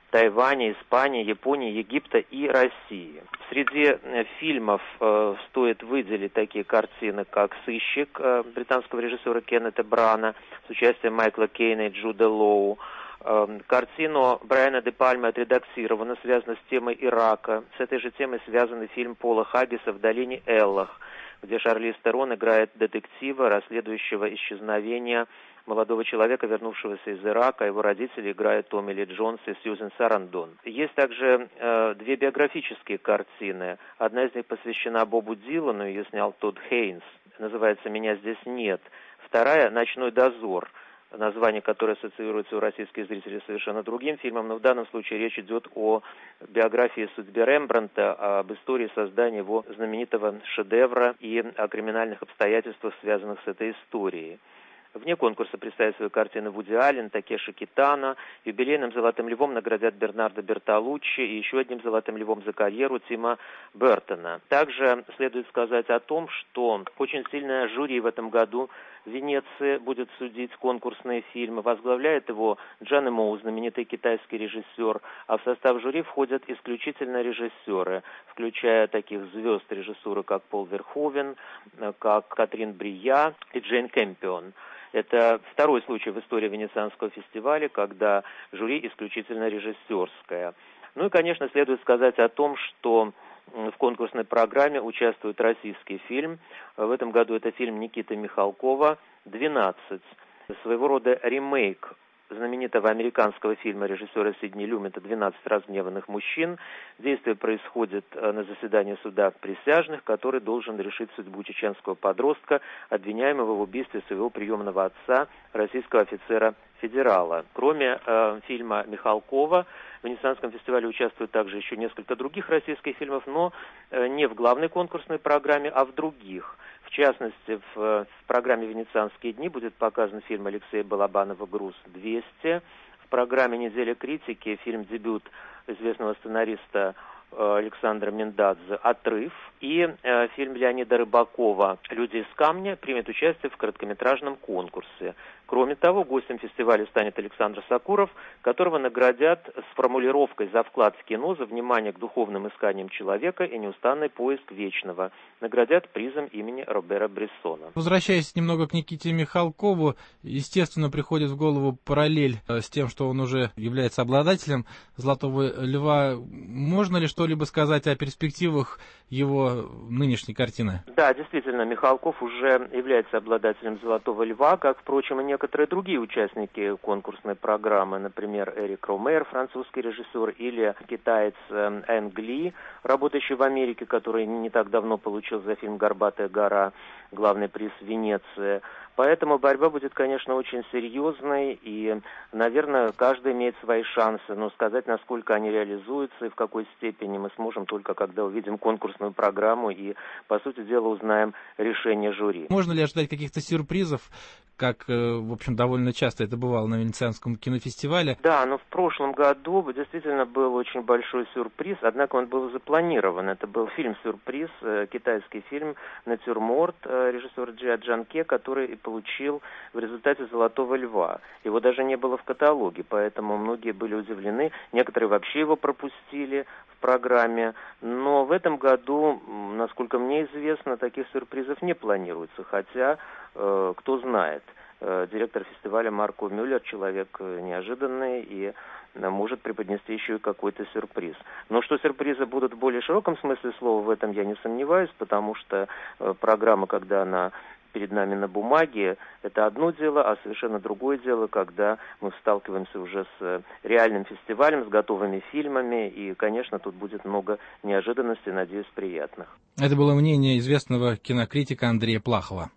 [SPEAKER 16] Тайваня, Испании, Японии, Египта и России. Среди фильмов э, стоит выделить такие картины, как «Сыщик» э, британского режиссера Кеннета Брана с участием Майкла Кейна и Джуда Лоу. Э, картину Брайана де Пальмы «Отредактировано», связано с темой Ирака. С этой же темой связан фильм Пола Хаггиса «В долине Эллах», где Шарлиз Терон играет детектива, расследующего исчезновение молодого человека, вернувшегося из Ирака. Его родители играют Томми Ли Джонс и Сьюзен Сарандон. Есть также э, две биографические картины. Одна из них посвящена Бобу Дилану, ее снял Тодд Хейнс. Называется «Меня здесь нет». Вторая «Ночной дозор», название которое ассоциируется у российских зрителей с совершенно другим фильмом, но в данном случае речь идет о биографии судьбы Рембрандта, об истории создания его знаменитого шедевра и о криминальных обстоятельствах, связанных с этой историей. Вне конкурса представят свою картину Вуди Аллен, Такеши Китано. Юбилейным «Золотым львом» наградят Бернардо Бертолуччи и еще одним «Золотым львом» за карьеру Тима Бертона. Также следует сказать о том, что очень сильное жюри в этом году в Венеции будет судить конкурсные фильмы. Возглавляет его Джан Имоу, знаменитый китайский режиссер, а в состав жюри входят исключительно режиссеры, включая таких звезд режиссуры, как Пол Верховен, как Катрин Брия и Джейн Кэмпион. Это второй случай в истории Венецианского фестиваля, когда жюри исключительно режиссерское. Ну и, конечно, следует сказать о том, что в конкурсной программе участвует российский фильм. В этом году это фильм Никиты Михалкова «двенадцать». Своего рода ремейк знаменитого американского фильма режиссера Сидни Люмета «двенадцать разгневанных мужчин». Действие происходит на заседании суда присяжных, который должен решить судьбу чеченского подростка, обвиняемого в убийстве своего приемного отца, российского офицера-федерала. Кроме э, фильма Михалкова, в Венецианском фестивале участвуют также еще несколько других российских фильмов, но э, не в главной конкурсной программе, а в других. В частности, в, в программе «Венецианские дни» будет показан фильм Алексея Балабанова «Груз двести». В программе «Неделя критики» фильм-дебют известного сценариста Александра Миндадзе «Отрыв». И э, фильм Леонида Рыбакова «Люди из камня» примет участие в короткометражном конкурсе. Кроме того, гостем фестиваля станет Александр Сакуров, которого наградят с формулировкой «За вклад в кино, за внимание к духовным исканиям человека и неустанный поиск вечного». Наградят призом имени Робера Брессона.
[SPEAKER 1] Возвращаясь немного к Никите Михалкову, естественно, приходит в голову параллель с тем, что он уже является обладателем «Золотого льва». Можно ли что-либо сказать о перспективах его нынешней картины?
[SPEAKER 16] Да, действительно, Михалков уже является обладателем «Золотого льва», как, впрочем, и некоторые другие участники конкурсной программы, например, Эрик Ромер, французский режиссер, или китаец Энг Ли, работающий в Америке, который не так давно получил за фильм «Горбатая гора» главный приз в Венеции. Поэтому борьба будет, конечно, очень серьезной, и, наверное, каждый имеет свои шансы, но сказать, насколько они реализуются и в какой степени, мы сможем только когда увидим конкурсную программу и, по сути дела, узнаем решение жюри.
[SPEAKER 1] Можно ли ожидать каких-то сюрпризов, как, в общем, довольно часто это бывало на Венецианском кинофестивале?
[SPEAKER 16] Да, но в прошлом году действительно был очень большой сюрприз, однако он был запланирован. Это был фильм-сюрприз, китайский фильм «Натюрморт» режиссера Джиа Джанке, который получил в результате «Золотого льва». Его даже не было в каталоге, поэтому многие были удивлены. Некоторые вообще его пропустили в программе. Но в этом году, насколько мне известно, таких сюрпризов не планируется, хотя э, кто знает. Э, директор фестиваля Марко Мюллер человек неожиданный и может преподнести еще и какой-то сюрприз. Но что сюрпризы будут в более широком смысле слова, в этом я не сомневаюсь, потому что э, программа, когда она перед нами на бумаге, это одно дело, а совершенно другое дело, когда мы сталкиваемся уже с реальным фестивалем, с готовыми фильмами, и, конечно, тут будет много неожиданностей, надеюсь, приятных.
[SPEAKER 1] Это было мнение известного кинокритика Андрея Плахова.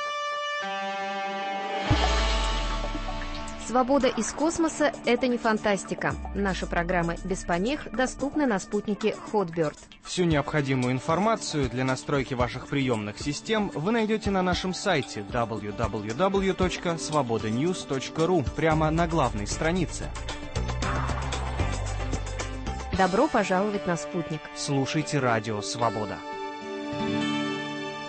[SPEAKER 17] Свобода из космоса – это не фантастика. Наши программы без помех доступны на спутнике Hotbird.
[SPEAKER 18] Всю необходимую информацию для настройки ваших приемных систем вы найдете на нашем сайте дабл ю дабл ю дабл ю точка свобода ньюс точка ру прямо на главной странице.
[SPEAKER 17] Добро пожаловать на спутник.
[SPEAKER 18] Слушайте радио «Свобода».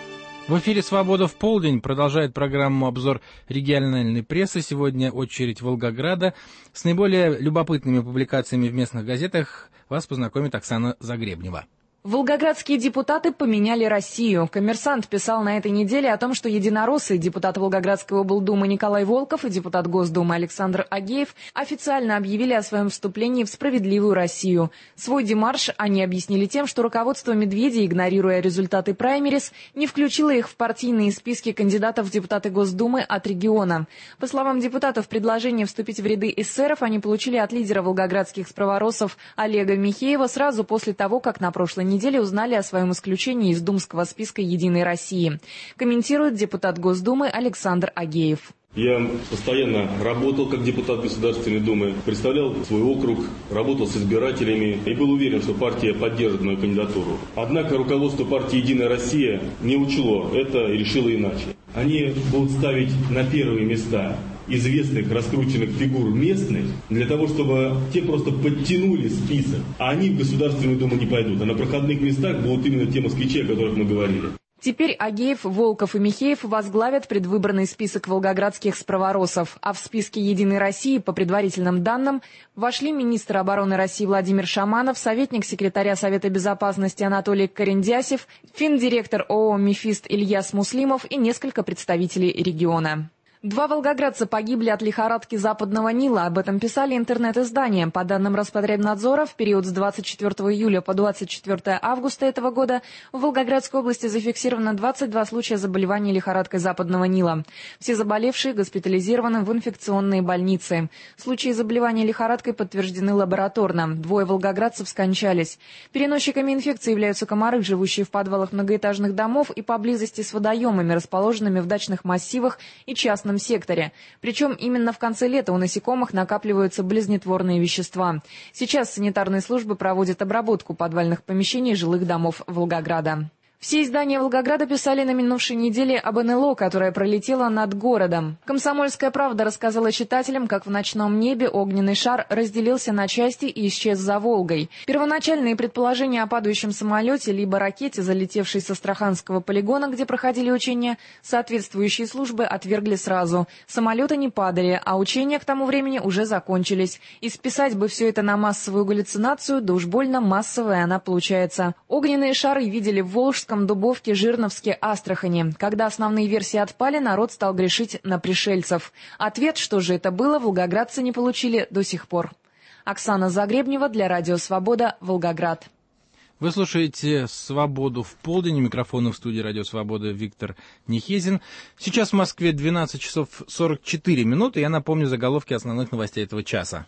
[SPEAKER 1] В эфире «Свобода в полдень» продолжает программу «Обзор региональной прессы». Сегодня очередь Волгограда. С наиболее любопытными публикациями в местных газетах вас познакомит Оксана Загребнева.
[SPEAKER 19] Волгоградские депутаты поменяли Россию. «Коммерсант» писал на этой неделе о том, что единороссы, депутат Волгоградской облдумы Николай Волков и депутат Госдумы Александр Агеев официально объявили о своем вступлении в справедливую Россию. Свой демарш они объяснили тем, что руководство «Медведя», игнорируя результаты праймерис, не включило их в партийные списки кандидатов в депутаты Госдумы от региона. По словам депутатов, предложение вступить в ряды эсеров они получили от лидера волгоградских справоросов Олега Михеева сразу после того, как на прошлой неделе неделе узнали о своем исключении из думского списка «Единой России». Комментирует депутат Госдумы Александр Агеев.
[SPEAKER 20] Я постоянно работал как депутат Государственной Думы, представлял свой округ, работал с избирателями и был уверен, что партия поддержит мою кандидатуру. Однако руководство партии «Единая Россия» не учло это и решило иначе. Они будут ставить на первые места известных раскрученных фигур местных, для того, чтобы те просто подтянули список, а они в Государственную Думу не пойдут. А на проходных местах будут именно те москвичи, о которых мы говорили.
[SPEAKER 19] Теперь Агеев, Волков и Михеев возглавят предвыборный список волгоградских справоросов. А в списке «Единой России», по предварительным данным, вошли министр обороны России Владимир Шаманов, советник секретаря Совета безопасности Анатолий Кариндясев, финдиректор ООО «Мефист» Ильяс Муслимов и несколько представителей региона. Два волгоградца погибли от лихорадки Западного Нила. Об этом писали интернет-издания. По данным Роспотребнадзора, в период с двадцать четвёртого июля по двадцать четвёртое августа этого года в Волгоградской области зафиксировано двадцать два случая заболевания лихорадкой Западного Нила. Все заболевшие госпитализированы в инфекционные больницы. Случаи заболевания лихорадкой подтверждены лабораторно. Двое волгоградцев скончались. Переносчиками инфекции являются комары, живущие в подвалах многоэтажных домов и поблизости с водоемами, расположенными в дачных массивах и частном секторе. Причем именно в конце лета у насекомых накапливаются болезнетворные вещества. Сейчас санитарные службы проводят обработку подвальных помещений жилых домов Волгограда. Все издания Волгограда писали на минувшей неделе об эн эл о, которая пролетела над городом. «Комсомольская правда» рассказала читателям, как в ночном небе огненный шар разделился на части и исчез за Волгой. Первоначальные предположения о падающем самолете либо ракете, залетевшей с Астраханского полигона, где проходили учения, соответствующие службы отвергли сразу. Самолеты не падали, а учения к тому времени уже закончились. И списать бы все это на массовую галлюцинацию, да уж больно массовая она получается. Огненные шары видели в Волжском, Дубовке, Жирновске, Астрахани. Когда основные версии отпали, народ стал грешить на пришельцев. Ответ, что же это было, волгоградцы не получили до сих пор. Оксана Загребнева для Радио Свобода, Волгоград.
[SPEAKER 1] Вы слушаете «Свободу в полдень». У микрофона в студии «Радио Свобода» Виктор Нехезин. Сейчас в Москве двенадцать часов сорок четыре минуты. Я напомню заголовки основных новостей этого часа.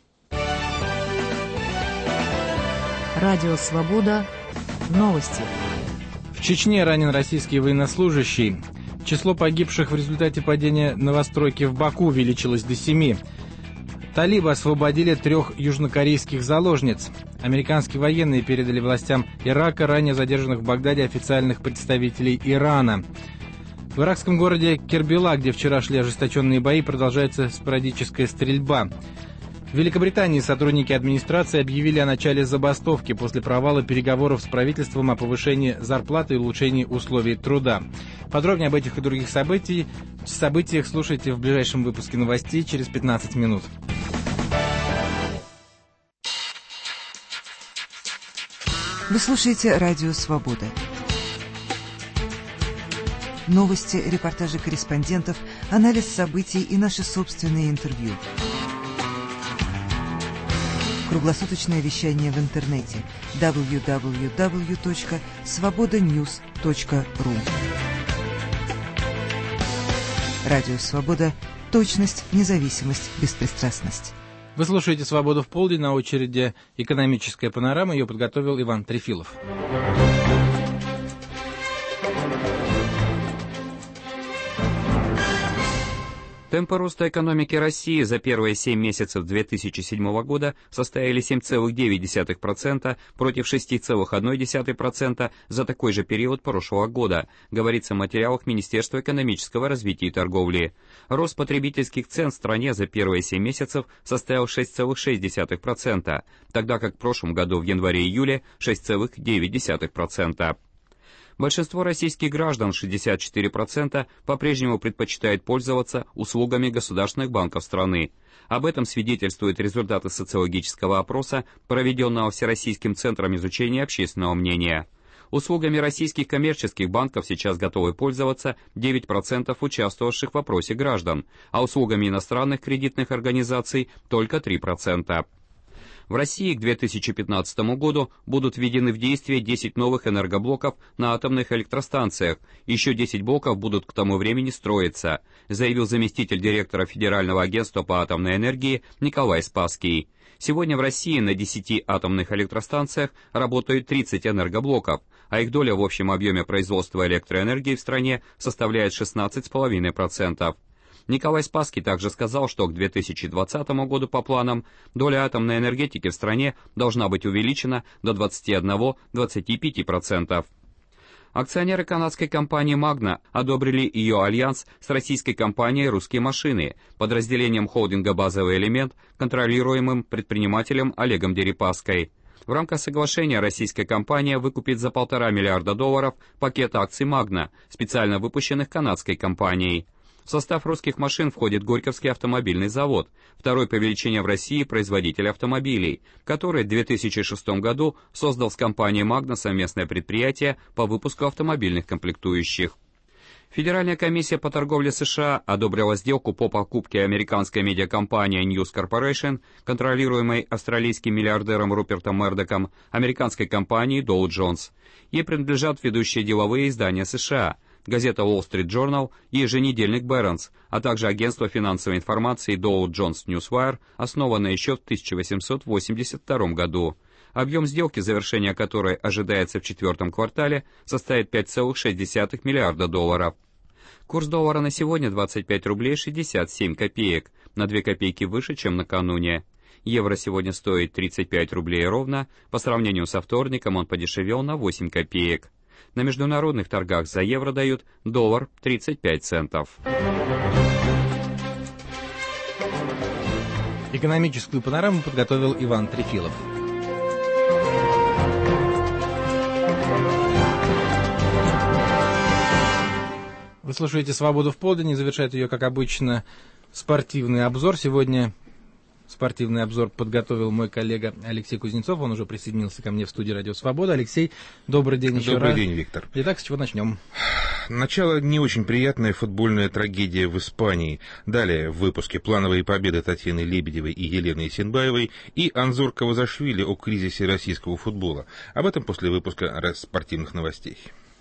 [SPEAKER 7] Радио Свобода. Новости.
[SPEAKER 1] В Чечне ранен российский военнослужащий. Число погибших в результате падения новостройки в Баку увеличилось до семи. Талибы освободили трех южнокорейских заложниц. Американские военные передали властям Ирака ранее задержанных в Багдаде официальных представителей Ирана. В иракском городе Кербела, где вчера шли ожесточенные бои, продолжается спорадическая стрельба. В Великобритании сотрудники администрации объявили о начале забастовки после провала переговоров с правительством о повышении зарплаты и улучшении условий труда. Подробнее об этих и других событий, событиях слушайте в ближайшем выпуске новостей через пятнадцать минут.
[SPEAKER 21] Вы слушаете Радио Свобода. Новости, репортажи корреспондентов, анализ событий и наши собственные интервью. Круглосуточное вещание в интернете дабл ю дабл ю дабл ю точка свобода ньюс точка ру. Радио Свобода. Точность, независимость, беспристрастность.
[SPEAKER 1] Вы слушаете «Свободу в полдень», на очереди «Экономическая панорама». Ее подготовил Иван Трефилов.
[SPEAKER 22] Темпы роста экономики России за первые семь месяцев две тысячи седьмого года составили семь целых девять десятых процента против шесть целых одна десятая процента за такой же период прошлого года, говорится в материалах Министерства экономического развития и торговли. Рост потребительских цен в стране за первые семь месяцев составил шесть целых шесть десятых процента, тогда как в прошлом году в январе-июле шесть целых девять десятых процента. Большинство российских граждан, шестьдесят четыре процента, по-прежнему предпочитает пользоваться услугами государственных банков страны. Об этом свидетельствуют результаты социологического опроса, проведенного Всероссийским центром изучения общественного мнения. Услугами российских коммерческих банков сейчас готовы пользоваться девять процентов участвовавших в опросе граждан, а услугами иностранных кредитных организаций только три процента. В России к две тысячи пятнадцатому году будут введены в действие десять новых энергоблоков на атомных электростанциях. Еще десять блоков будут к тому времени строиться, заявил заместитель директора Федерального агентства по атомной энергии Николай Спасский. Сегодня в России на десяти атомных электростанциях работают тридцать энергоблоков, а их доля в общем объеме производства электроэнергии в стране составляет шестнадцать целых пять десятых процента. Николай Спасский также сказал, что к две тысячи двадцатому году по планам доля атомной энергетики в стране должна быть увеличена до двадцати одного — двадцати пяти процентов. Акционеры канадской компании «Магна» одобрили ее альянс с российской компанией «Русские машины», подразделением холдинга «Базовый элемент», контролируемым предпринимателем Олегом Дерипаской. В рамках соглашения российская компания выкупит за полтора миллиарда долларов пакет акций «Магна», специально выпущенных канадской компанией. В состав «Русских машин» входит Горьковский автомобильный завод, второй по величине в России производитель автомобилей, который в две тысячи шестом году создал с компанией «Магна» совместное предприятие по выпуску автомобильных комплектующих. Федеральная комиссия по торговле США одобрила сделку по покупке американской медиакомпании News Corporation, контролируемой австралийским миллиардером Рупертом Мердоком, американской компанией Dow Jones. Ей принадлежат ведущие деловые издания США, газета Wall Street Journal и еженедельник Barron's, а также агентство финансовой информации Dow Jones Newswire, основанное еще в тысяча восемьсот восемьдесят втором году. Объем сделки, завершение которой ожидается в четвертом квартале, составит пять целых шесть десятых миллиарда долларов. Курс доллара на сегодня двадцать пять рублей шестьдесят семь копеек, на две копейки выше, чем накануне. Евро сегодня стоит тридцать пять рублей ровно, по сравнению со вторником он подешевел на восемь копеек. На международных торгах за евро дают доллар тридцать пять центов.
[SPEAKER 1] Экономическую панораму подготовил Иван Трефилов. Вы слушаете «Свободу в полдень», и завершает ее, как обычно, спортивный обзор. Сегодня спортивный обзор подготовил мой коллега Алексей Кузнецов. Он уже присоединился ко мне в студии «Радио Свобода». Алексей, добрый день еще
[SPEAKER 3] добрый
[SPEAKER 1] раз.
[SPEAKER 3] Добрый день, Виктор.
[SPEAKER 1] Итак, с чего начнем?
[SPEAKER 3] Начало не очень приятная футбольная трагедия в Испании. Далее в выпуске плановые победы Татьяны Лебедевой и Елены Исенбаевой и Анзор Кавазашвили о кризисе российского футбола. Об этом после выпуска спортивных новостей.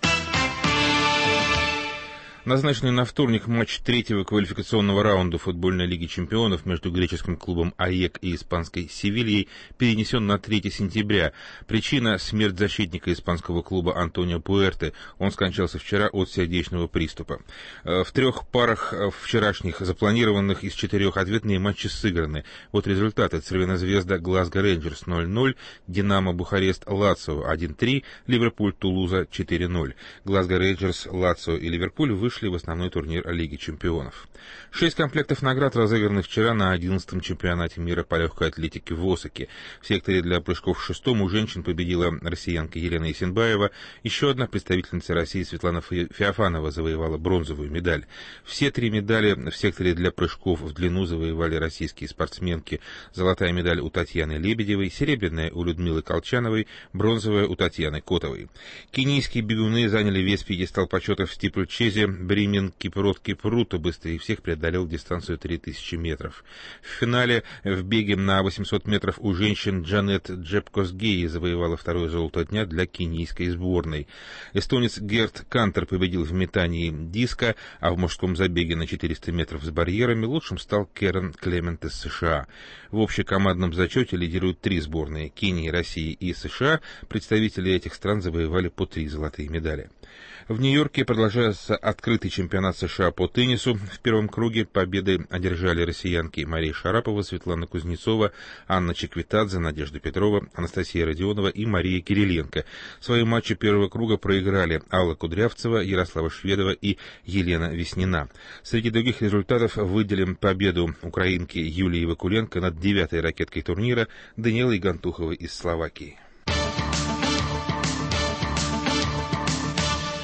[SPEAKER 3] Назначенный на вторник матч третьего квалификационного раунда футбольной лиги чемпионов между греческим клубом АЕК и испанской Севильей перенесен на третьего сентября. Причина — смерть защитника испанского клуба Антонио Пуэрте. Он скончался вчера от сердечного приступа. В трех парах вчерашних запланированных из четырех ответные матчи сыграны. Вот результаты: Цервена-Звезда Глазго Рейнджерс ноль ноль, Динамо Бухарест Лацио один три, Ливерпуль Тулуза четыре ноль. Глазго Рейнджерс, Лацио и Ливерпуль вышли в основной турнир Лиги чемпионов. Шесть комплектов наград разыграны вчера на одиннадцатом чемпионате мира по легкой атлетике в Осаке. В секторе для прыжков в шестом у женщин победила россиянка Елена Исенбаева. Еще одна представительница России Светлана Феофанова завоевала бронзовую медаль. Все три медали в секторе для прыжков в длину завоевали российские спортсменки. Золотая медаль у Татьяны Лебедевой, серебряная у Людмилы Колчановой, бронзовая у Татьяны Котовой. Кенийские бегуны заняли весь пьедестал почета в стипльчезе. Бремен Кипрот Кипруто быстрее всех преодолел дистанцию три тысячи метров. В финале в беге на восемьсот метров у женщин Джанет Джепкосгеи завоевала второе золото дня для кенийской сборной. Эстонец Герт Кантер победил в метании диска, а в мужском забеге на четыреста метров с барьерами лучшим стал Керен Клемент из США. В общекомандном зачете лидируют три сборные — Кении, России и США. Представители этих стран завоевали по три золотые медали. В Нью-Йорке продолжается открытый чемпионат США по теннису. В первом круге победы одержали россиянки Мария Шарапова, Светлана Кузнецова, Анна Чеквитадзе, Надежда Петрова, Анастасия Родионова и Мария Кириленко. Свои матчи первого круга проиграли Алла Кудрявцева, Ярослава Шведова и Елена Веснина. Среди других результатов выделим победу украинки Юлии Вакуленко над девятой ракеткой турнира Даниэлой Гантуховой из Словакии.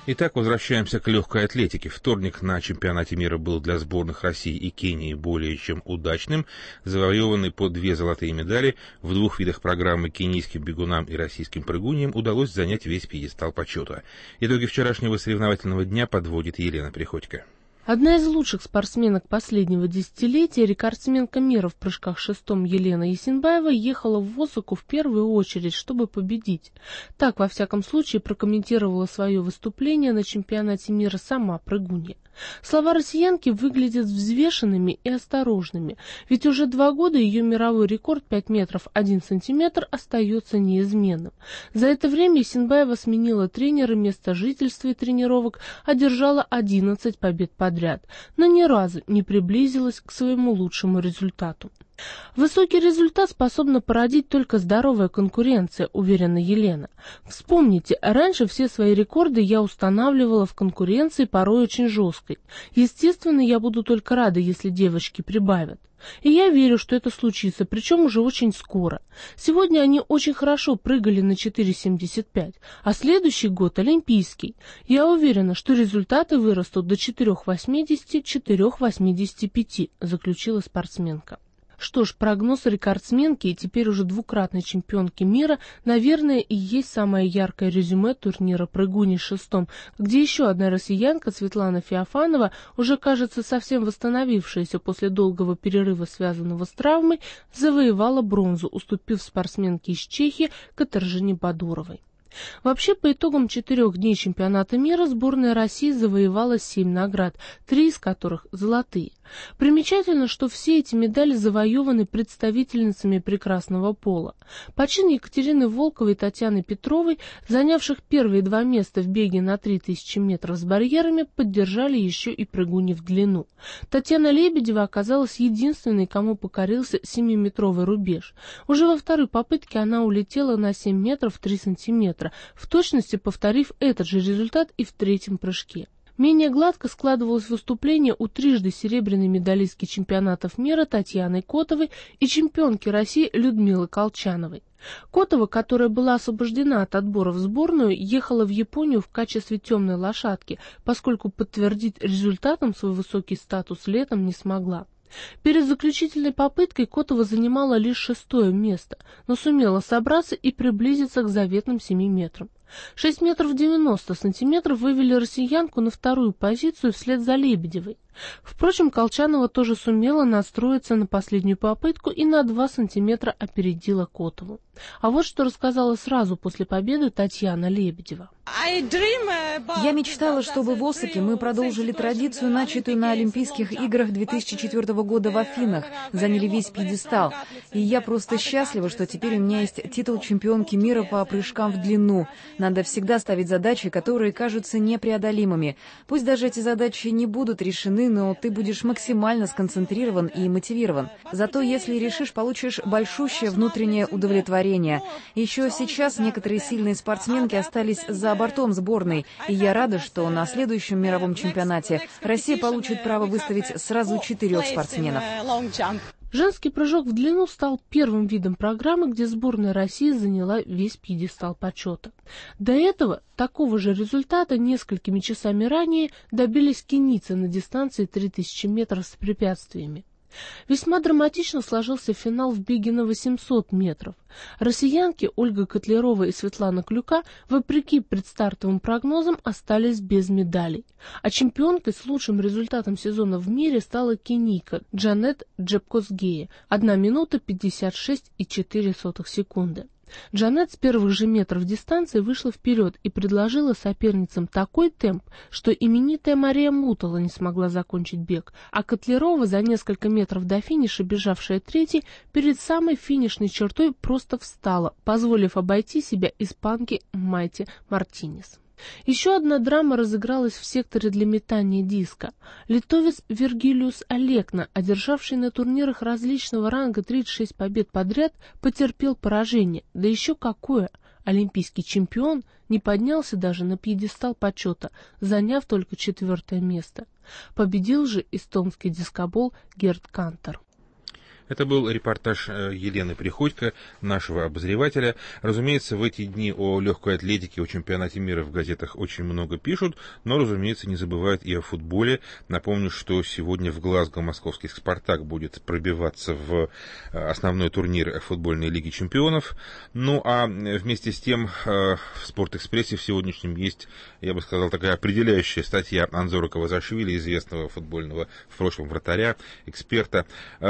[SPEAKER 3] Итак, возвращаемся к легкой атлетике. Вторник на чемпионате мира был для сборных России и Кении более чем удачным. Завоеванные по две золотые медали в двух видах программы кенийским бегунам и российским прыгуньям удалось занять весь пьедестал почета. Итоги вчерашнего соревновательного дня подводит Елена Приходько.
[SPEAKER 4] Одна из лучших спортсменок последнего десятилетия, рекордсменка мира в прыжках шестом Елена Есенбаева, ехала в Осаку в первую очередь, чтобы победить. Так, во всяком случае, прокомментировала свое выступление на чемпионате мира сама прыгунья. Слова россиянки выглядят взвешенными и осторожными, ведь уже два года ее мировой рекорд пять метров один сантиметр остается неизменным. За это время Есенбаева сменила тренера, место жительства и тренировок, одержала одиннадцать побед подряд, но ни разу не приблизилась к своему лучшему результату. Высокий результат способна породить только здоровая конкуренция, уверена Елена. Вспомните, раньше все свои рекорды я устанавливала в конкуренции, порой очень жесткой. Естественно, я буду только рада, если девочки прибавят. И я верю, что это случится, причем уже очень скоро. Сегодня они очень хорошо прыгали на четыре семьдесят пять, а следующий год олимпийский. Я уверена, что результаты вырастут до четыре восемьдесят - четыре восемьдесят пять, заключила спортсменка. Что ж, прогноз рекордсменки и теперь уже двукратной чемпионки мира, наверное, и есть самое яркое резюме турнира прыгуней шестом, где еще одна россиянка, Светлана Феофанова, уже, кажется, совсем восстановившаяся после долгого перерыва, связанного с травмой, завоевала бронзу, уступив спортсменке из Чехии Катаржине Бадуровой. Вообще, по итогам четырех дней чемпионата мира сборная России завоевала семь наград, три из которых золотые. Примечательно, что все эти медали завоеваны представительницами прекрасного пола. Почин Екатерины Волковой и Татьяны Петровой, занявших первые два места в беге на три тысячи метров с барьерами, поддержали еще и прыгуни в длину. Татьяна Лебедева оказалась единственной, кому покорился семиметровый рубеж. Уже во второй попытке она улетела на семь метров три сантиметра, в точности повторив этот же результат и в третьем прыжке. Менее гладко складывалось выступление у трижды серебряной медалистки чемпионатов мира Татьяны Котовой и чемпионки России Людмилы Колчановой. Котова, которая была освобождена от отбора в сборную, ехала в Японию в качестве темной лошадки, поскольку подтвердить результатом свой высокий статус летом не смогла. Перед заключительной попыткой Котова занимала лишь шестое место, но сумела собраться и приблизиться к заветным семи метрам. шесть метров девяносто сантиметров вывели россиянку на вторую позицию вслед за Лебедевой. Впрочем, Колчанова тоже сумела настроиться на последнюю попытку и на два сантиметра опередила Котову. А вот что рассказала сразу после победы Татьяна Лебедева.
[SPEAKER 7] Я мечтала, чтобы в Осаке мы продолжили традицию, начатую на Олимпийских играх две тысячи четвёртого года в Афинах, заняли весь пьедестал. И я просто счастлива, что теперь у меня есть титул чемпионки мира по прыжкам в длину. Надо всегда ставить задачи, которые кажутся непреодолимыми. Пусть даже эти задачи не будут решены, но ты будешь максимально сконцентрирован и мотивирован. Зато если решишь, получишь большущее внутреннее удовлетворение. Еще сейчас некоторые сильные спортсменки остались за бортом сборной, и я рада, что на следующем мировом чемпионате Россия получит право выставить сразу четырех спортсменов.
[SPEAKER 4] Женский прыжок в длину стал первым видом программы, где сборная России заняла весь пьедестал почета. До этого такого же результата несколькими часами ранее добились кенийцы на дистанции три тысячи метров с препятствиями. Весьма драматично сложился финал в беге на восемьсот метров. Россиянки Ольга Котлярова и Светлана Клюка, вопреки предстартовым прогнозам, остались без медалей. А чемпионкой с лучшим результатом сезона в мире стала кенийка Джанет Джепкосгея – одна минута пятьдесят шесть и четыре сотых секунды. Джанет с первых же метров дистанции вышла вперед и предложила соперницам такой темп, что именитая Мария Мутала не смогла закончить бег, а Котлярова, за несколько метров до финиша, бежавшая третьей, перед самой финишной чертой просто встала, позволив обойти себя испанке Майте Мартинес. Еще одна драма разыгралась в секторе для метания диска. Литовец Вергилиус Олекна, одержавший на турнирах различного ранга тридцать шесть побед подряд, потерпел поражение. Да еще какое! Олимпийский чемпион не поднялся даже на пьедестал почета, заняв только четвертое место. Победил же эстонский дискобол Герд Кантер.
[SPEAKER 3] Это был репортаж Елены Приходько, нашего обозревателя. Разумеется, в эти дни о легкой атлетике, о чемпионате мира в газетах очень много пишут, но, разумеется, не забывают и о футболе. Напомню, что сегодня в Глазго московский «Спартак» будет пробиваться в основной турнир футбольной лиги чемпионов. Ну, а вместе с тем в «Спортэкспрессе» в сегодняшнем есть, я бы сказал, такая определяющая статья Анзора Кавазашвили, известного футбольного в прошлом вратаря, эксперта.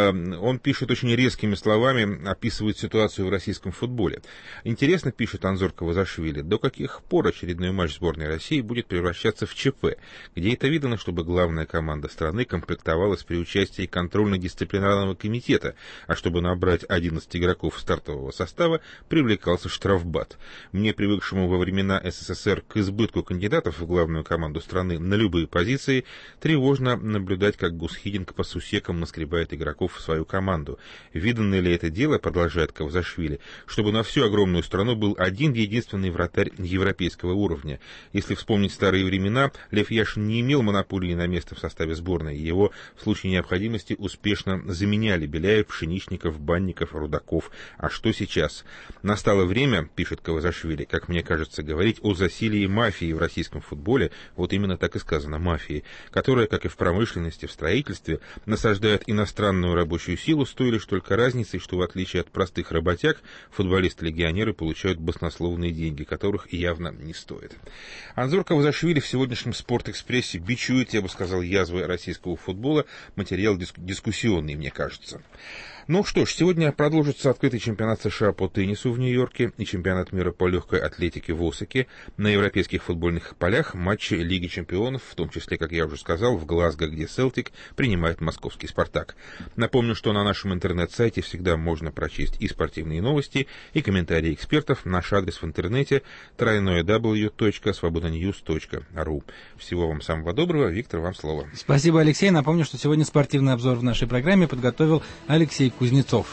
[SPEAKER 3] Он пишет очень резкими словами, описывает ситуацию в российском футболе. Интересно, пишет Анзор Кавазашвили, до каких пор очередной матч сборной России будет превращаться в ЧП, где это видно, чтобы главная команда страны комплектовалась при участии контрольно-дисциплинарного комитета, а чтобы набрать одиннадцать игроков стартового состава, привлекался штрафбат. Мне, привыкшему во времена СССР к избытку кандидатов в главную команду страны на любые позиции, тревожно наблюдать, как Гусхиденко по сусекам наскребает игроков в свою команду. Видно ли это дело, продолжает Кавзашвили, чтобы на всю огромную страну был один единственный вратарь европейского уровня. Если вспомнить старые времена, Лев Яшин не имел монополии на место в составе сборной. Его в случае необходимости успешно заменяли Беляев, Пшеничников, Банников, Рудаков. А что сейчас? Настало время, пишет Кавзашвили, как мне кажется, говорить о засилии мафии в российском футболе, вот именно так и сказано, мафии, которая, как и в промышленности, в строительстве, насаждает иностранную рабочую силу, с той лишь только разницей, что в отличие от простых работяг, футболисты-легионеры получают баснословные деньги, которых явно не стоит. Анзор Кавзашвили в сегодняшнем «Спортэкспрессе» бичует, я бы сказал, язвы российского футбола. Материал диск- дискуссионный, мне кажется. Ну что ж, сегодня продолжится открытый чемпионат США по теннису в Нью-Йорке и чемпионат мира по легкой атлетике в Осаке. На европейских футбольных полях матчи Лиги чемпионов, в том числе, как я уже сказал, в Глазго, где Селтик принимает московский «Спартак». Напомню, что на нашем интернет-сайте всегда можно прочесть и спортивные новости, и комментарии экспертов. Наш адрес в интернете дабл ю дабл ю дабл ю точка свобода ньюс точка ру. Всего вам самого доброго. Виктор, вам слово.
[SPEAKER 1] Спасибо, Алексей. Напомню, что сегодня спортивный обзор в нашей программе подготовил Алексей Кузнецов.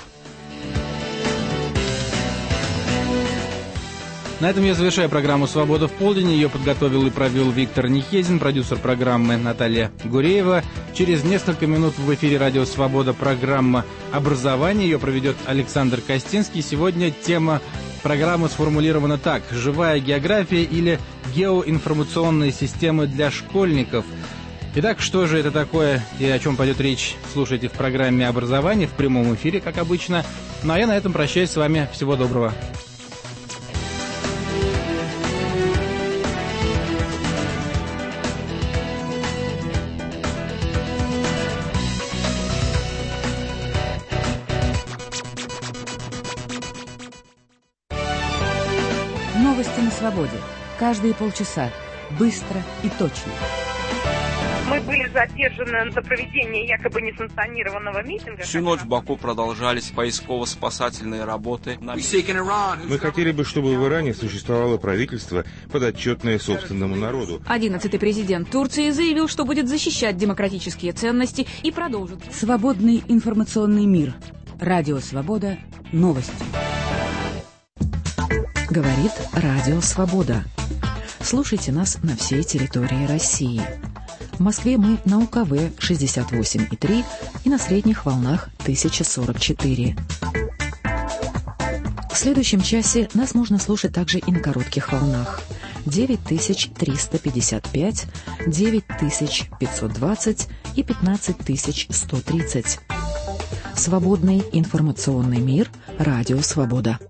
[SPEAKER 1] На этом я завершаю программу «Свобода в полдень». Ее подготовил и провел Виктор Нихезин, продюсер программы Наталья Гуреева. Через несколько минут в эфире радио «Свобода» программа «Образование». Ее проведет Александр Костинский. Сегодня тема программы сформулирована так: «Живая география» или «Геоинформационные системы для школьников». Итак, что же это такое и о чем пойдет речь, слушайте в программе «Образование» в прямом эфире, как обычно. Ну а я на этом прощаюсь с вами. Всего доброго.
[SPEAKER 21] Новости на свободе. Каждые полчаса. Быстро и точно.
[SPEAKER 5] Мы были задержаны за проведение якобы несанкционированного митинга.
[SPEAKER 6] Всю ночь в Баку продолжались поисково-спасательные работы.
[SPEAKER 3] Мы хотели бы, чтобы в Иране существовало правительство, подотчетное собственному народу.
[SPEAKER 23] Одиннадцатый президент Турции заявил, что будет защищать демократические ценности и продолжит.
[SPEAKER 21] Свободный информационный мир. Радио «Свобода». Новости. Говорит Радио «Свобода». Слушайте нас на всей территории России. В Москве мы на УКВ шестьдесят восемь и три и на средних волнах тысяча сорок четыре. В следующем часе нас можно слушать также и на коротких волнах девять тысяч триста пятьдесят пять, девять тысяч пятьсот двадцать и пятнадцать тысяч сто тридцать. Свободный информационный мир. Радио «Свобода».